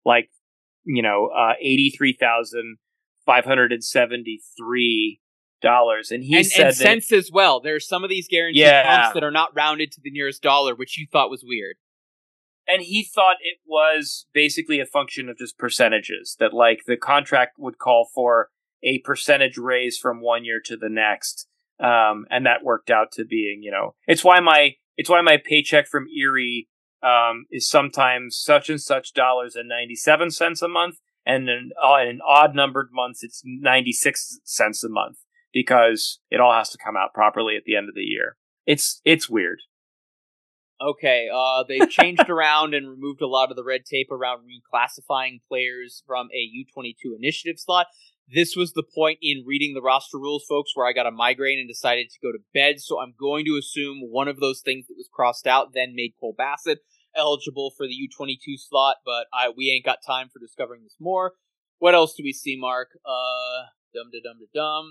$83,573. And he said cents as well. There's some of these guaranteed comps that are not rounded to the nearest dollar, which you thought was weird. And he thought it was basically a function of just percentages, that the contract would call for a percentage raise from one year to the next. And that worked out to being, it's why my paycheck from Erie is sometimes such and such dollars and 97 cents a month, and in odd numbered months it's 96 cents a month, because it all has to come out properly at the end of the year. It's weird. Okay, they've changed around and removed a lot of the red tape around reclassifying players from a U22 initiative slot. This was the point in reading the roster rules, folks, where I got a migraine and decided to go to bed. So I'm going to assume one of those things that was crossed out then made Cole Bassett eligible for the U22 slot, but we ain't got time for discovering this more. What else do we see, Mark?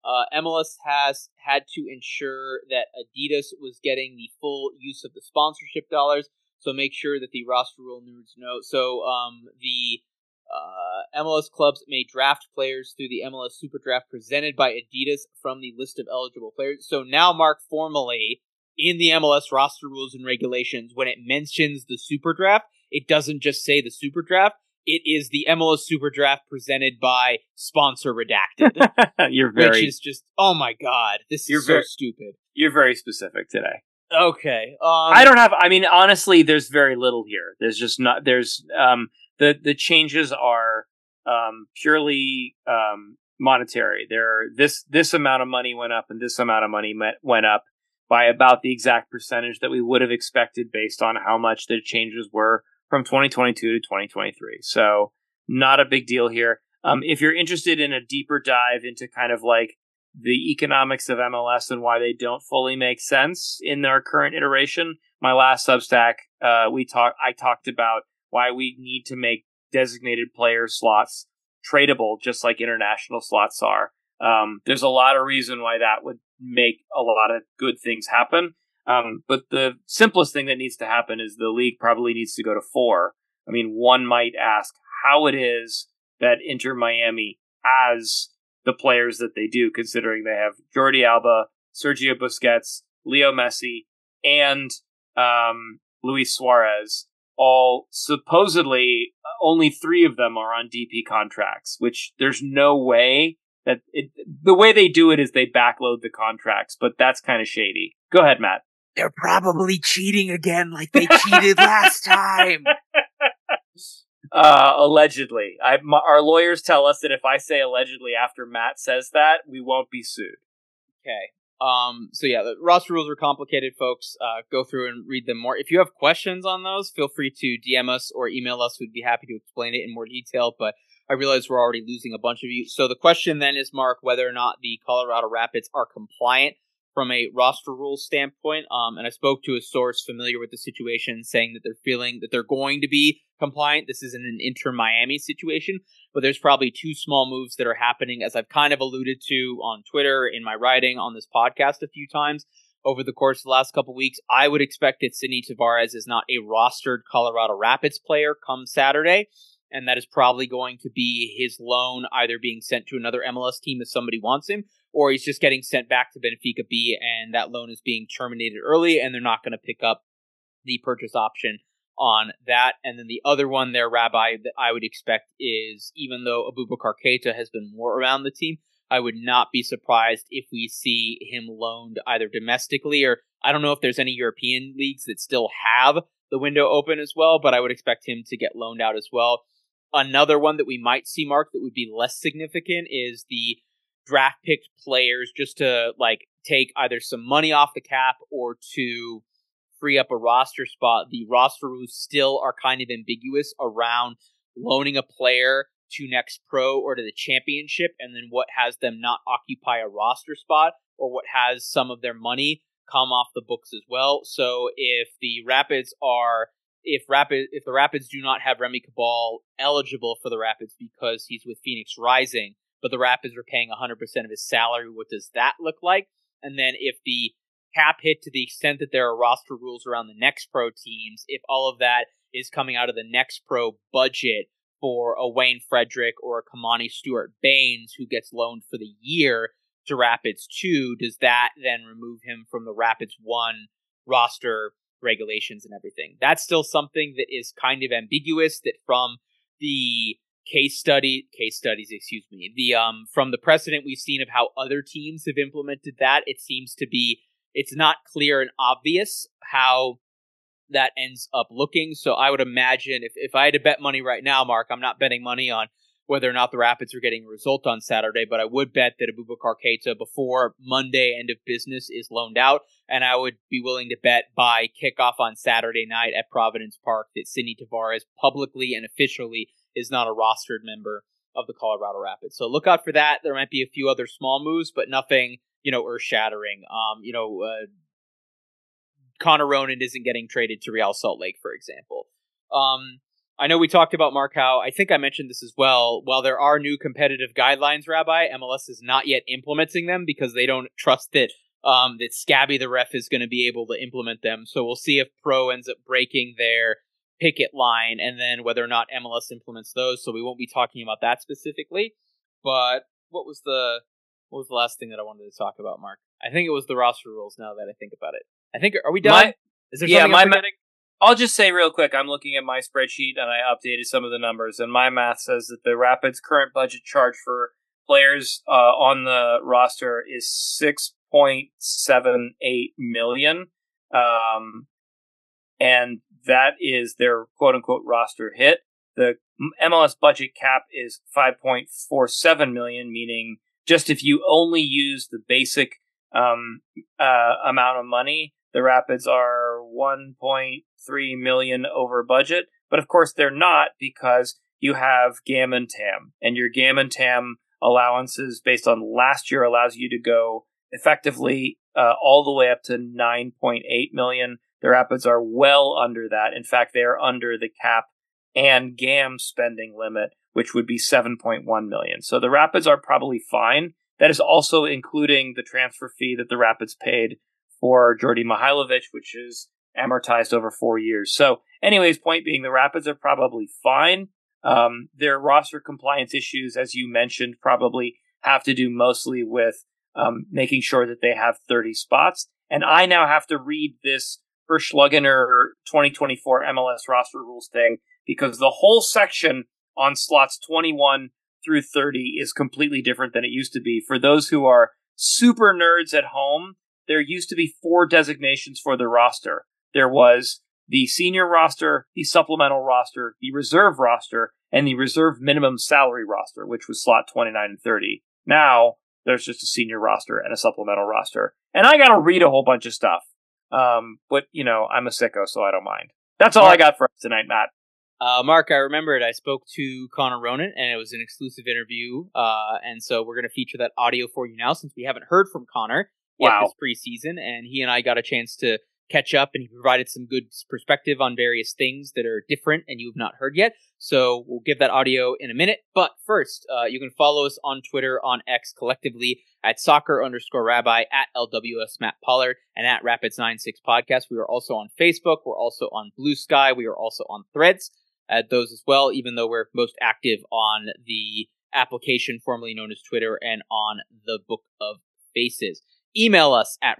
MLS has had to ensure that Adidas was getting the full use of the sponsorship dollars, so make sure that the roster rule nerds know. So the MLS clubs may draft players through the MLS Super Draft presented by Adidas from the list of eligible players. So now, Mark, formally, in the MLS roster rules and regulations, when it mentions the Super Draft, it doesn't just say the Super Draft. It is the MLS Super Draft presented by sponsor redacted. Which is just, oh my god, this is so stupid. You're very specific today. Okay. Honestly, there's very little here. There's just not, the changes are purely monetary. This amount of money went up and this amount of money went up by about the exact percentage that we would have expected based on how much the changes were from 2022 to 2023. So not a big deal here. If you're interested in a deeper dive into kind of like the economics of MLS and why they don't fully make sense in their current iteration, my last Substack, I talked about why we need to make designated player slots tradable, just like international slots are. There's a lot of reason why that would make a lot of good things happen. But the simplest thing that needs to happen is the league probably needs to go to 4. I mean, one might ask how it is that Inter Miami has the players that they do, considering they have Jordi Alba, Sergio Busquets, Leo Messi, and Luis Suarez. All supposedly, only 3 of them are on DP contracts, which there's no way that the way they do it is they backload the contracts, but that's kind of shady. Go ahead, Matt. They're probably cheating again like they cheated last time. Allegedly. Our lawyers tell us that if I say allegedly after Matt says that, we won't be sued. Okay. So yeah, the roster rules are complicated, folks. Go through and read them more. If you have questions on those, feel free to DM us or email us. We'd be happy to explain it in more detail, but I realize we're already losing a bunch of you. So the question then is, Mark, whether or not the Colorado Rapids are compliant from a roster rules standpoint. And I spoke to a source familiar with the situation saying that they're feeling that they're going to be compliant. This isn't an Inter Miami situation, but there's probably 2 small moves that are happening, as I've kind of alluded to on Twitter, in my writing, on this podcast a few times over the course of the last couple weeks. I would expect that Sidney Tavares is not a rostered Colorado Rapids player come Saturday, and that is probably going to be his loan either being sent to another MLS team if somebody wants him, or he's just getting sent back to Benfica B, and that loan is being terminated early, and they're not going to pick up the purchase option on that. And then the other one there, Rabbi, that I would expect is, even though Abubakar Keita has been more around the team, I would not be surprised if we see him loaned either domestically, or I don't know if there's any European leagues that still have the window open as well, but I would expect him to get loaned out as well. Another one that we might see, Mark, that would be less significant is the draft picked players, just to like take either some money off the cap or to free up a roster spot. The roster rules still are kind of ambiguous around loaning a player to Next Pro or to the championship, and then what has them not occupy a roster spot, or what has some of their money come off the books as well. So if the Rapids do not have Remy Cabal eligible for the Rapids because he's with Phoenix Rising, but the Rapids are paying 100% of his salary, what does that look like? And then if the cap hit to the extent that there are roster rules around the Next Pro teams, if all of that is coming out of the Next Pro budget for a Wayne Frederick or a Kamani Stewart-Baines who gets loaned for the year to Rapids 2, does that then remove him from the Rapids 1 roster regulations and everything? That's still something that is kind of ambiguous, that from the from the precedent we've seen of how other teams have implemented that, it seems to be, it's not clear and obvious how that ends up looking. So I would imagine if I had to bet money right now, Mark, I'm not betting money on whether or not the Rapids are getting a result on Saturday, but I would bet that Abubakar Keita before Monday end of business is loaned out, and I would be willing to bet by kickoff on Saturday night at Providence Park that Sidney Tavares publicly and officially is not a rostered member of the Colorado Rapids. So look out for that. There might be a few other small moves, but nothing, earth-shattering. Connor Ronan isn't getting traded to Real Salt Lake, for example. I know we talked about Mark how, I think I mentioned this as well, while there are new competitive guidelines, Rabbi, MLS is not yet implementing them because they don't trust that that Scabby the ref is going to be able to implement them. So we'll see if Pro ends up breaking their picket line and then whether or not MLS implements those. So we won't be talking about that specifically. But what was the last thing that I wanted to talk about, Mark? I think it was the roster rules now that I think about it. I think, are we done? Is there something I'm forgetting? I'll just say real quick, I'm looking at my spreadsheet and I updated some of the numbers, and my math says that the Rapids' current budget charge for players on the roster is $6.78 million, and that is their quote-unquote roster hit. The MLS budget cap is $5.47 million, meaning just if you only use the basic amount of money, the Rapids are $1.3 million over budget. But of course they're not, because you have GAM and TAM. And your GAM and TAM allowances based on last year allows you to go effectively all the way up to $9.8 million. The Rapids are well under that. In fact, they are under the cap and GAM spending limit, which would be $7.1 million. So the Rapids are probably fine. That is also including the transfer fee that the Rapids paid for Djordje Mihailovic, which is amortized over 4 years. So anyways, point being, the Rapids are probably fine. Their roster compliance issues, as you mentioned, probably have to do mostly with making sure that they have 30 spots. And I now have to read this Verschlugener 2024 MLS roster rules thing, because the whole section on slots 21 through 30 is completely different than it used to be. For those who are super nerds at home, there used to be 4 designations for the roster. There was the senior roster, the supplemental roster, the reserve roster, and the reserve minimum salary roster, which was slot 29 and 30. Now, there's just a senior roster and a supplemental roster. And I gotta read a whole bunch of stuff. But, you know, I'm a sicko, so I don't mind. That's all I got for us tonight, Matt. Mark, I remembered I spoke to Connor Ronan, and it was an exclusive interview, and so we're going to feature that audio for you now, since we haven't heard from Connor yet this preseason, and he and I got a chance to catch up, and he provided some good perspective on various things that are different and you have not heard yet, so we'll give that audio in a minute. But first, you can follow us on Twitter, on X, collectively, at soccer_rabbi, at LWS Matt Pollard, and at Rapids96 Podcast. We are also on Facebook, we're also on Blue Sky, we are also on Threads, at those as well, even though we're most active on the application formerly known as Twitter and on the Book of Faces. Email us at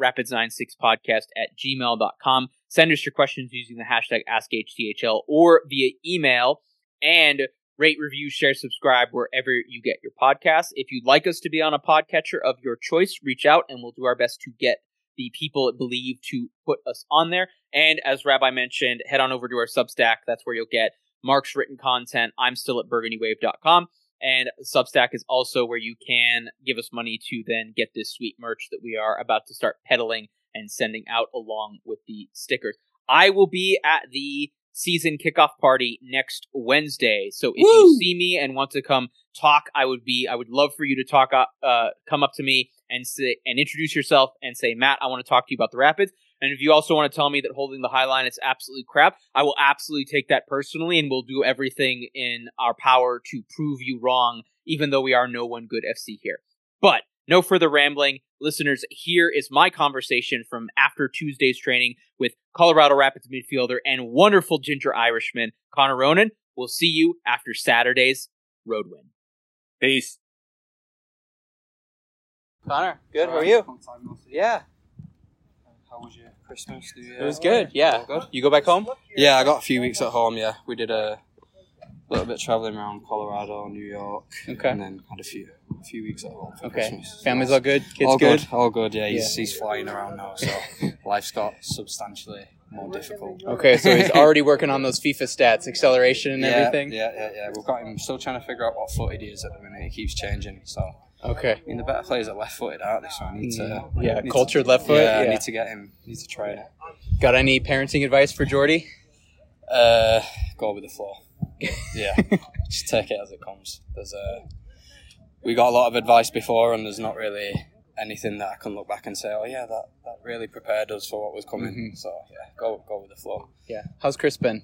rapids96podcast@gmail.com. Send us your questions using the hashtag AskHTHL or via email, and rate, review, share, subscribe wherever you get your podcasts. If you'd like us to be on a podcatcher of your choice, reach out and we'll do our best to get the people that believe to put us on there. And as Rabbi mentioned, head on over to our Substack. That's where you'll get Mark's written content. I'm still at burgundywave.com. And Substack is also where you can give us money to then get this sweet merch that we are about to start peddling and sending out along with the stickers. I will be at the season kickoff party next Wednesday. So if you see me and want to come talk, I would love for you to talk, come up to me and say, and introduce yourself and say, Matt, I want to talk to you about the Rapids. And if you also want to tell me that holding the high line is absolutely crap, I will absolutely take that personally, and we'll do everything in our power to prove you wrong, even though we are no one good FC here. But no further rambling. Listeners, here is my conversation from after Tuesday's training with Colorado Rapids midfielder and wonderful ginger Irishman, Connor Ronan. We'll see you after Saturday's road win. Peace. Connor, good. How are you? Yeah. How was your Christmas? It was good, yeah. Good? You go back home? Yeah, I got a few weeks at home, yeah. We did a little bit travelling around Colorado, New York, and then had a few weeks at home for Christmas. Family's all good? Kids all good? All good, yeah. He's flying around now, so life's got substantially more difficult. Okay, so he's already working on those FIFA stats, acceleration and everything? Yeah. We've got him still trying to figure out what footed he is at the minute. He keeps changing, so... Okay. I mean, the better players are left-footed, aren't they? So I need to... cultured left foot? Yeah, I need to get him. I need to try it. Got any parenting advice for Djordje? Go with the flow. Yeah. Just take it as it comes. We got a lot of advice before, and there's not really anything that I can look back and say, oh yeah, that really prepared us for what was coming. Mm-hmm. So yeah, go with the flow. Yeah. How's Chris been?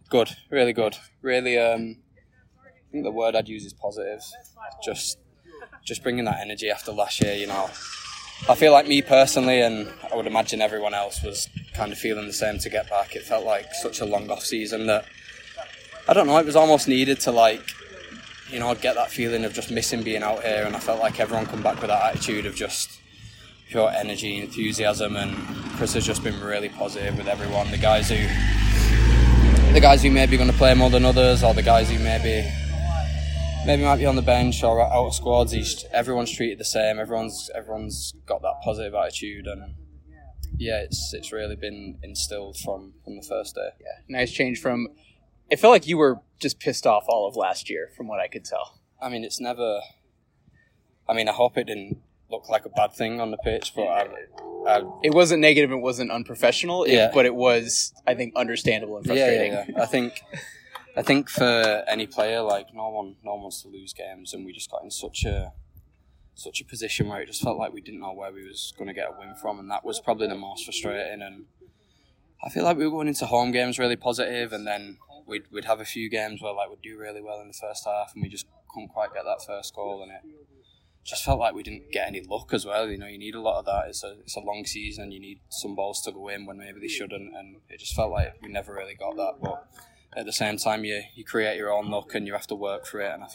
Good, really good. Really, I think the word I'd use is positive. Just bringing that energy after last year, you know. I feel like me personally, and I would imagine everyone else, was kind of feeling the same to get back. It felt like such a long off season that, I don't know, it was almost needed to, like, you know, get that feeling of just missing being out here, and I felt like everyone come back with that attitude of just pure energy, enthusiasm, and Chris has just been really positive with everyone. The guys who maybe going to play more than others, or the guys who maybe might be on the bench or out of squads, everyone's treated the same. Everyone's got that positive attitude, and yeah, it's really been instilled from the first day. Yeah, nice change from. It felt like you were just pissed off all of last year, from what I could tell. I mean, it's never. I mean, I hope it didn't look like a bad thing on the pitch, but it wasn't negative. It wasn't unprofessional. Yeah. But it was, I think, understandable and frustrating. Yeah. I think for any player, like no one wants to lose games, and we just got in such a position where it just felt like we didn't know where we was going to get a win from, and that was probably the most frustrating. And I feel like we were going into home games really positive, and then we'd have a few games where like we'd do really well in the first half, and we just couldn't quite get that first goal, and it just felt like we didn't get any luck as well. You know, you need a lot of that. It's a long season, and you need some balls to go in when maybe they shouldn't, and it just felt like we never really got that. But at the same time, you create your own luck and you have to work for it. And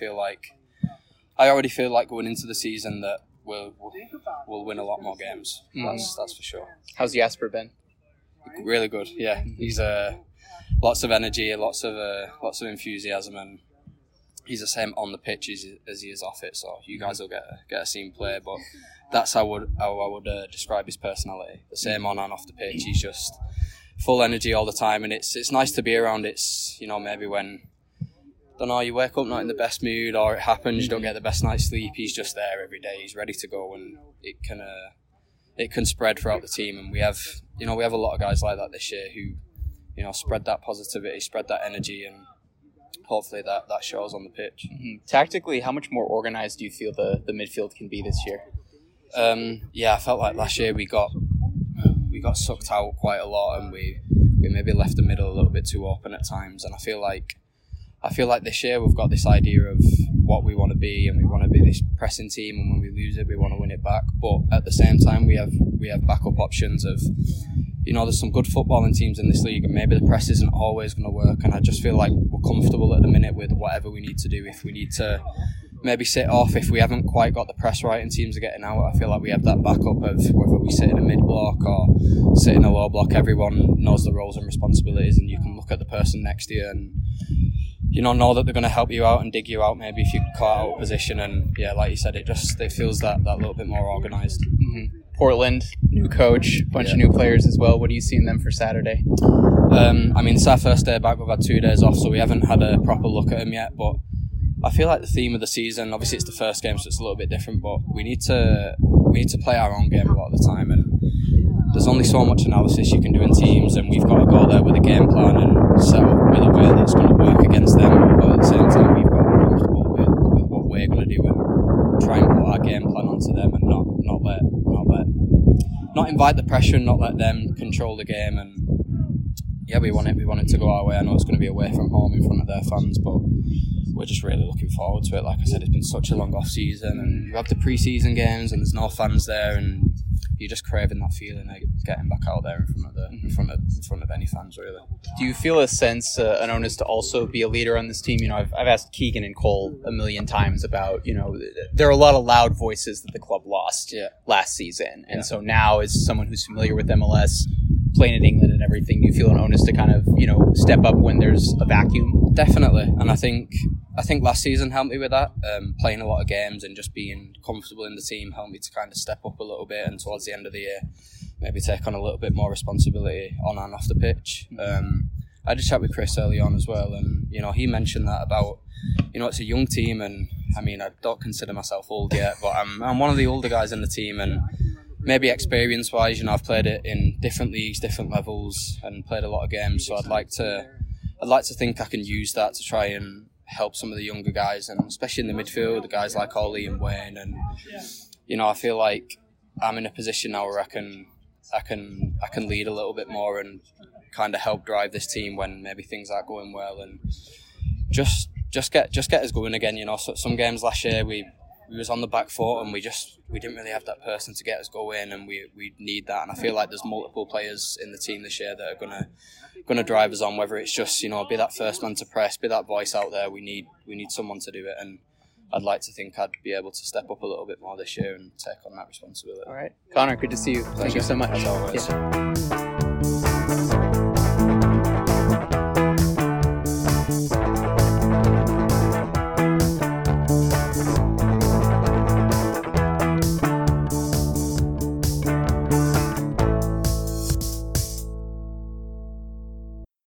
I already feel like going into the season that we'll win a lot more games. Mm-hmm. That's for sure. How's Jasper been? Really good. Yeah, he's lots of energy, lots of enthusiasm, and he's the same on the pitch as he is off it. So you guys will get a scene play, but that's how I would describe his personality. The same on and off the pitch. He's just full energy all the time, and it's nice to be around. It's, you know, maybe when, don't know, you wake up not in the best mood, or it happens, you don't get the best night's sleep, he's just there every day, he's ready to go, and it can spread throughout the team. And we have a lot of guys like that this year who, you know, spread that positivity, spread that energy, and hopefully that shows on the pitch. Mm-hmm. Tactically, how much more organised do you feel the midfield can be this year? I felt like last year we got sucked out quite a lot, and we maybe left the middle a little bit too open at times. And I feel like this year we've got this idea of what we want to be, and we want to be this pressing team, and when we lose it we want to win it back. But at the same time we have backup options of, you know, there's some good footballing teams in this league, and maybe the press isn't always going to work, and I just feel like we're comfortable at the minute with whatever we need to do. If we need to maybe sit off, if we haven't quite got the press right and teams are getting out, I feel like we have that backup of whether we sit in a mid block or sit in a low block. Everyone knows the roles and responsibilities, and you can look at the person next to you and, you know that they're going to help you out and dig you out maybe if you caught out of position. And yeah, like you said, it feels that little bit more organised. Mm-hmm. Portland, new coach, bunch of new players as well. What do you see in them for Saturday? I mean, it's our first day back. We've had 2 days off, so we haven't had a proper look at them yet, but I feel like the theme of the season, obviously it's the first game, so it's a little bit different, but we need to play our own game a lot of the time, and there's only so much analysis you can do in teams, and we've got to go there with a game plan and set up with a way that's going to work against them, but at the same time we've got to be comfortable with what we're going to do and try and put our game plan onto them, and not invite the pressure and not let them control the game. And yeah, we want it to go our way. I know it's going to be away from home in front of their fans, but we're just really looking forward to it. Like I said, it's been such a long off season, and you have the pre-season games and there's no fans there, and you're just craving that feeling of getting back out there in front of any fans, really. Do you feel a sense, an onus to also be a leader on this team? You know, I've asked Keegan and Cole a million times about, you know, there are a lot of loud voices that the club lost last season, and so now as someone who's familiar with MLS, playing in England and everything, do you feel an onus to kind of, you know, step up when there's a vacuum? Definitely, and I think last season helped me with that. Playing a lot of games and just being comfortable in the team helped me to kind of step up a little bit, and towards the end of the year, maybe take on a little bit more responsibility on and off the pitch. I did chat with Chris early on as well, and you know, he mentioned that about, you know, it's a young team, and I mean, I don't consider myself old yet, but I'm one of the older guys in the team, and maybe experience-wise, you know, I've played it in different leagues, different levels, and played a lot of games. So I'd like to think I can use that to try and help some of the younger guys, and especially in the midfield, the guys like Ollie and Wayne. And you know, I feel like I'm in a position now where I can I can lead a little bit more and kind of help drive this team when maybe things aren't going well, and just get us going again. You know, so some games last year we was on the back foot and we didn't really have that person to get us going, and we need that. And I feel like there's multiple players in the team this year that are gonna drive us on. Whether it's just, you know, be that first man to press, be that voice out there. We need someone to do it, and I'd like to think I'd be able to step up a little bit more this year and take on that responsibility. All right, Connor, good to see you. Thank you so much. As always. Yeah.